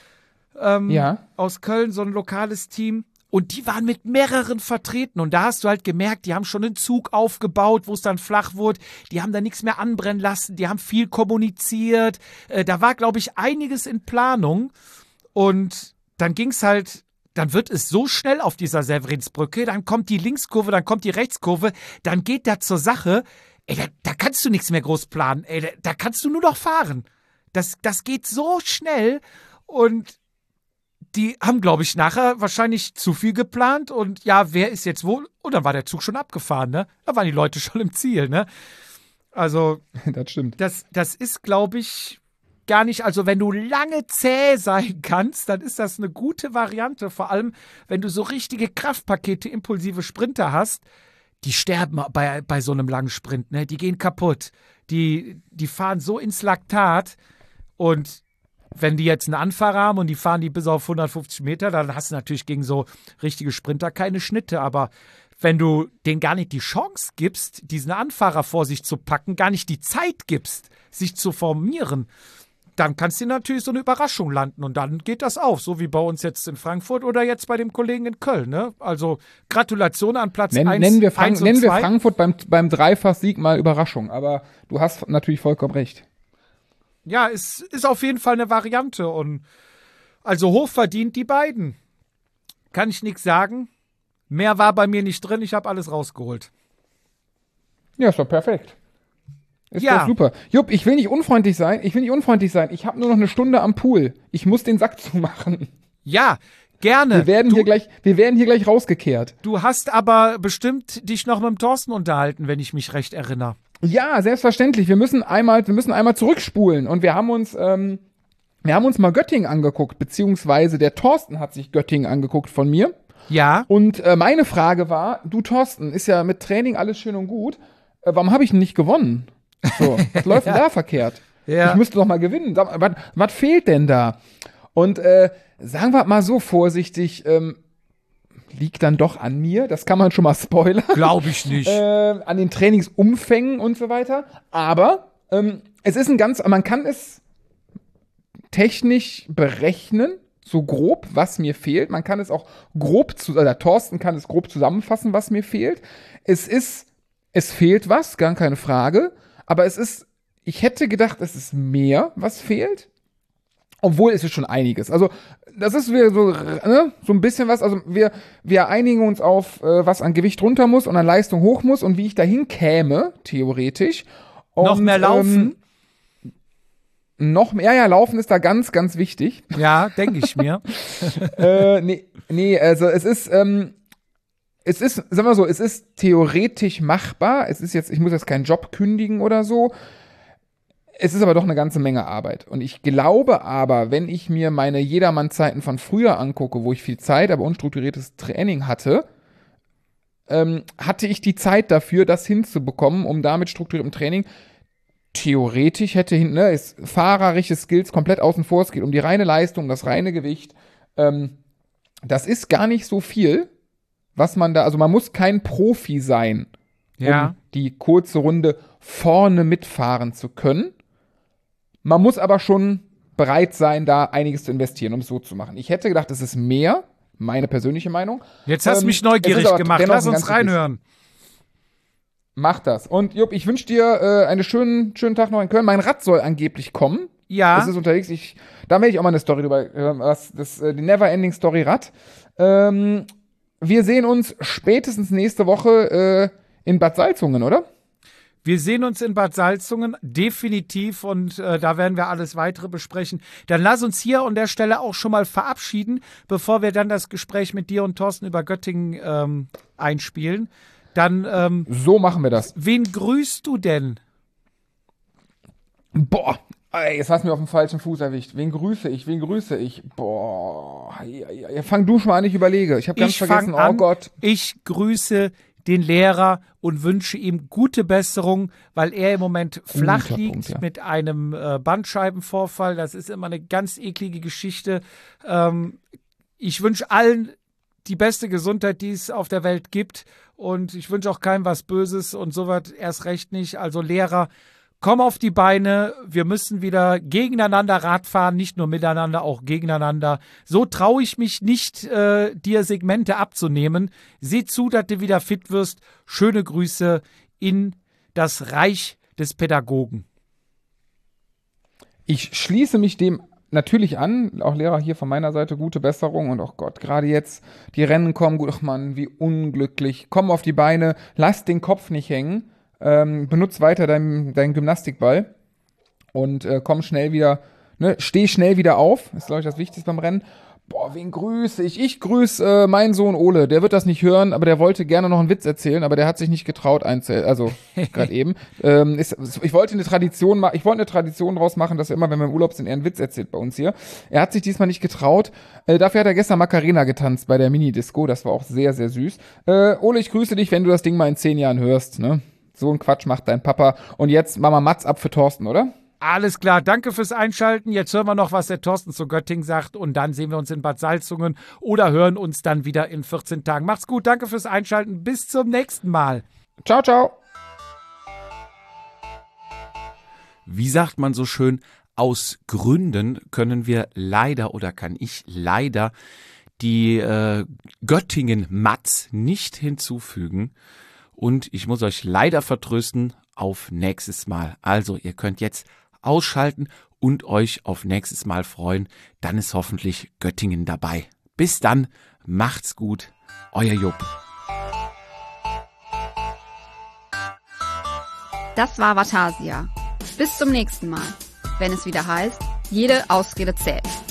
Ähm, Ja. Aus Köln, so ein lokales Team. Und die waren mit mehreren vertreten. Und da hast du halt gemerkt, die haben schon einen Zug aufgebaut, wo es dann flach wurde. Die haben da nichts mehr anbrennen lassen. Die haben viel kommuniziert. Äh, da war, glaube ich, einiges in Planung. Und dann ging es halt, dann wird es so schnell auf dieser Severinsbrücke. Dann kommt die Linkskurve, dann kommt die Rechtskurve. Dann geht da zur Sache. Ey, da, da kannst du nichts mehr groß planen. Ey, da, da kannst du nur noch fahren. Das, das geht so schnell. Und die haben, glaube ich, nachher wahrscheinlich zu viel geplant und ja, wer ist jetzt wo? Und dann war der Zug schon abgefahren, ne? Da waren die Leute schon im Ziel, ne? Also, Das stimmt. das, das ist, glaube ich, gar nicht, also wenn du lange zäh sein kannst, dann ist das eine gute Variante, vor allem, wenn du so richtige Kraftpakete, impulsive Sprinter hast, die sterben bei, bei so einem langen Sprint, ne? Die gehen kaputt, die, die fahren so ins Laktat und wenn die jetzt einen Anfahrer haben und die fahren die bis auf hundertfünfzig Meter, dann hast du natürlich gegen so richtige Sprinter keine Schnitte. Aber wenn du denen gar nicht die Chance gibst, diesen Anfahrer vor sich zu packen, gar nicht die Zeit gibst, sich zu formieren, dann kannst du natürlich so eine Überraschung landen. Und dann geht das auf, so wie bei uns jetzt in Frankfurt oder jetzt bei dem Kollegen in Köln. Ne? Also Gratulation an Platz Nenn, eins, nennen wir, Frank- eins und nennen wir zwei. Frankfurt beim, beim Dreifach-Sieg mal Überraschung. Aber du hast natürlich vollkommen recht. Ja, es ist auf jeden Fall eine Variante. Und also hochverdient die beiden. Kann ich nichts sagen. Mehr war bei mir nicht drin. Ich habe alles rausgeholt. Ja, ist doch perfekt. Ist Ja. doch super. Jupp, ich will nicht unfreundlich sein. Ich will nicht unfreundlich sein. Ich habe nur noch eine Stunde am Pool. Ich muss den Sack zumachen. Ja, gerne. Wir werden du, hier gleich, wir werden hier gleich rausgekehrt. du hast aber bestimmt dich noch mit dem Thorsten unterhalten, wenn ich mich recht erinnere. Ja, selbstverständlich. Wir müssen einmal, wir müssen einmal zurückspulen. Und wir haben uns, ähm, wir haben uns mal Göttingen angeguckt, beziehungsweise der Thorsten hat sich Göttingen angeguckt von mir. Ja, Und äh, meine Frage war, du Thorsten, ist ja mit Training alles schön und gut. Äh, warum habe ich denn nicht gewonnen? So, was läuft denn da verkehrt? Ja. Ich müsste doch mal gewinnen. Sag mal, Was, was fehlt denn da? Und äh, sagen wir mal so vorsichtig, ähm, liegt dann doch an mir. Das kann man schon mal spoilern. glaube ich nicht. Äh, an den Trainingsumfängen und so weiter. Aber ähm, es ist ein ganz, man kann es technisch berechnen, so grob, was mir fehlt. Man kann es auch grob, zu, oder Thorsten kann es grob zusammenfassen, was mir fehlt. Es ist, es fehlt was, gar keine Frage. Aber es ist, ich hätte gedacht, es ist mehr, was fehlt. Obwohl es ist schon einiges. Also das ist wieder so, ne, so ein bisschen was. Also wir, wir einigen uns auf, äh, was an Gewicht runter muss und an Leistung hoch muss und wie ich dahin käme, theoretisch. Und, Noch mehr laufen? Ähm, noch mehr, ja, laufen ist da ganz, ganz wichtig. Ja, denke ich mir. äh, nee, nee, also es ist, ähm, es ist, sagen wir so, es ist theoretisch machbar. Es ist jetzt, ich muss jetzt keinen Job kündigen oder so. Es ist aber doch eine ganze Menge Arbeit. Und ich glaube aber, wenn ich mir meine Jedermann-Zeiten von früher angucke, wo ich viel Zeit, aber unstrukturiertes Training hatte, ähm, hatte ich die Zeit dafür, das hinzubekommen, um da mit strukturiertem Training theoretisch hätte hinten, ne, ist fahrerische Skills komplett außen vor. Es geht um die reine Leistung, das reine Gewicht. Ähm, das ist gar nicht so viel, was man da, also man muss kein Profi sein, Ja. um die kurze Runde vorne mitfahren zu können. Man muss aber schon bereit sein, da einiges zu investieren, um es so zu machen. Ich hätte gedacht, es ist mehr, meine persönliche Meinung. Jetzt hast du Ähm, mich es neugierig ist aber gemacht. dennoch Lass ein uns ganzes reinhören. Mach das. Und Jupp, ich wünsche dir äh, einen schönen, schönen Tag noch in Köln. Mein Rad soll angeblich kommen. Ja. Das ist unterwegs. Ich, da werde ich auch mal eine Story drüber hören, was das, äh, die Neverending Story Rad. Ähm, wir sehen uns spätestens nächste Woche äh, in Bad Salzungen, oder? Wir sehen uns in Bad Salzungen, definitiv, und äh, da werden wir alles Weitere besprechen. Dann lass uns hier an der Stelle auch schon mal verabschieden, bevor wir dann das Gespräch mit dir und Thorsten über Göttingen ähm, einspielen. Dann, ähm, so machen wir das. Wen grüßt du denn? Boah, ey, jetzt hast du mir auf dem falschen Fuß erwischt. Wen grüße ich? Wen grüße ich? Boah, ja, ja, ja, fang du schon mal an, ich überlege. Ich habe ganz ich vergessen, an, oh Gott. Ich grüße den Lehrer und wünsche ihm gute Besserung, weil er im Moment flach Guter liegt Punkt, ja. mit einem äh, Bandscheibenvorfall. Das ist immer eine ganz eklige Geschichte. Ähm, ich wünsche allen die beste Gesundheit, die es auf der Welt gibt, und ich wünsche auch keinem was Böses und sowas erst recht nicht. Also Lehrer, komm auf die Beine, wir müssen wieder gegeneinander Rad fahren, nicht nur miteinander, auch gegeneinander. So traue ich mich nicht, äh, dir Segmente abzunehmen. Sieh zu, dass du wieder fit wirst. Schöne Grüße in das Reich des Pädagogen. Ich schließe mich dem natürlich an, auch Lehrer hier von meiner Seite, gute Besserung, und oh Gott, gerade jetzt, die Rennen kommen, gut, ach Mann, wie unglücklich. Komm auf die Beine, lass den Kopf nicht hängen. Ähm, benutz weiter deinen dein Gymnastikball und äh, komm schnell wieder, ne, steh schnell wieder auf, ist, glaube ich, das Wichtigste beim Rennen. Boah, wen grüße ich? Ich grüße äh, meinen Sohn Ole, der wird das nicht hören, aber der wollte gerne noch einen Witz erzählen, aber der hat sich nicht getraut, einzu- also gerade eben. Ähm, ist, ich wollte eine Tradition machen, ich wollte eine Tradition draus machen, dass er immer, wenn wir im Urlaub sind, er einen Witz erzählt bei uns hier. Er hat sich diesmal nicht getraut, äh, dafür hat er gestern Macarena getanzt bei der Mini-Disco, das war auch sehr, sehr süß. Äh, Ole, ich grüße dich, wenn du das Ding mal in zehn Jahren hörst, ne? So ein Quatsch macht dein Papa. Und jetzt machen wir Mats ab für Thorsten, oder? Alles klar, danke fürs Einschalten. Jetzt hören wir noch, was der Thorsten zu Göttingen sagt, und dann sehen wir uns in Bad Salzungen oder hören uns dann wieder in vierzehn Tagen. Macht's gut, danke fürs Einschalten. Bis zum nächsten Mal. Ciao, ciao. Wie sagt man so schön, aus Gründen können wir leider oder kann ich leider die äh, Göttingen-Mats nicht hinzufügen. Und ich muss euch leider vertrösten auf nächstes Mal. Also ihr könnt jetzt ausschalten und euch auf nächstes Mal freuen. Dann ist hoffentlich Göttingen dabei. Bis dann, macht's gut, euer Jupp. Das war Vatasia. Bis zum nächsten Mal, wenn es wieder heißt, jede Ausrede zählt.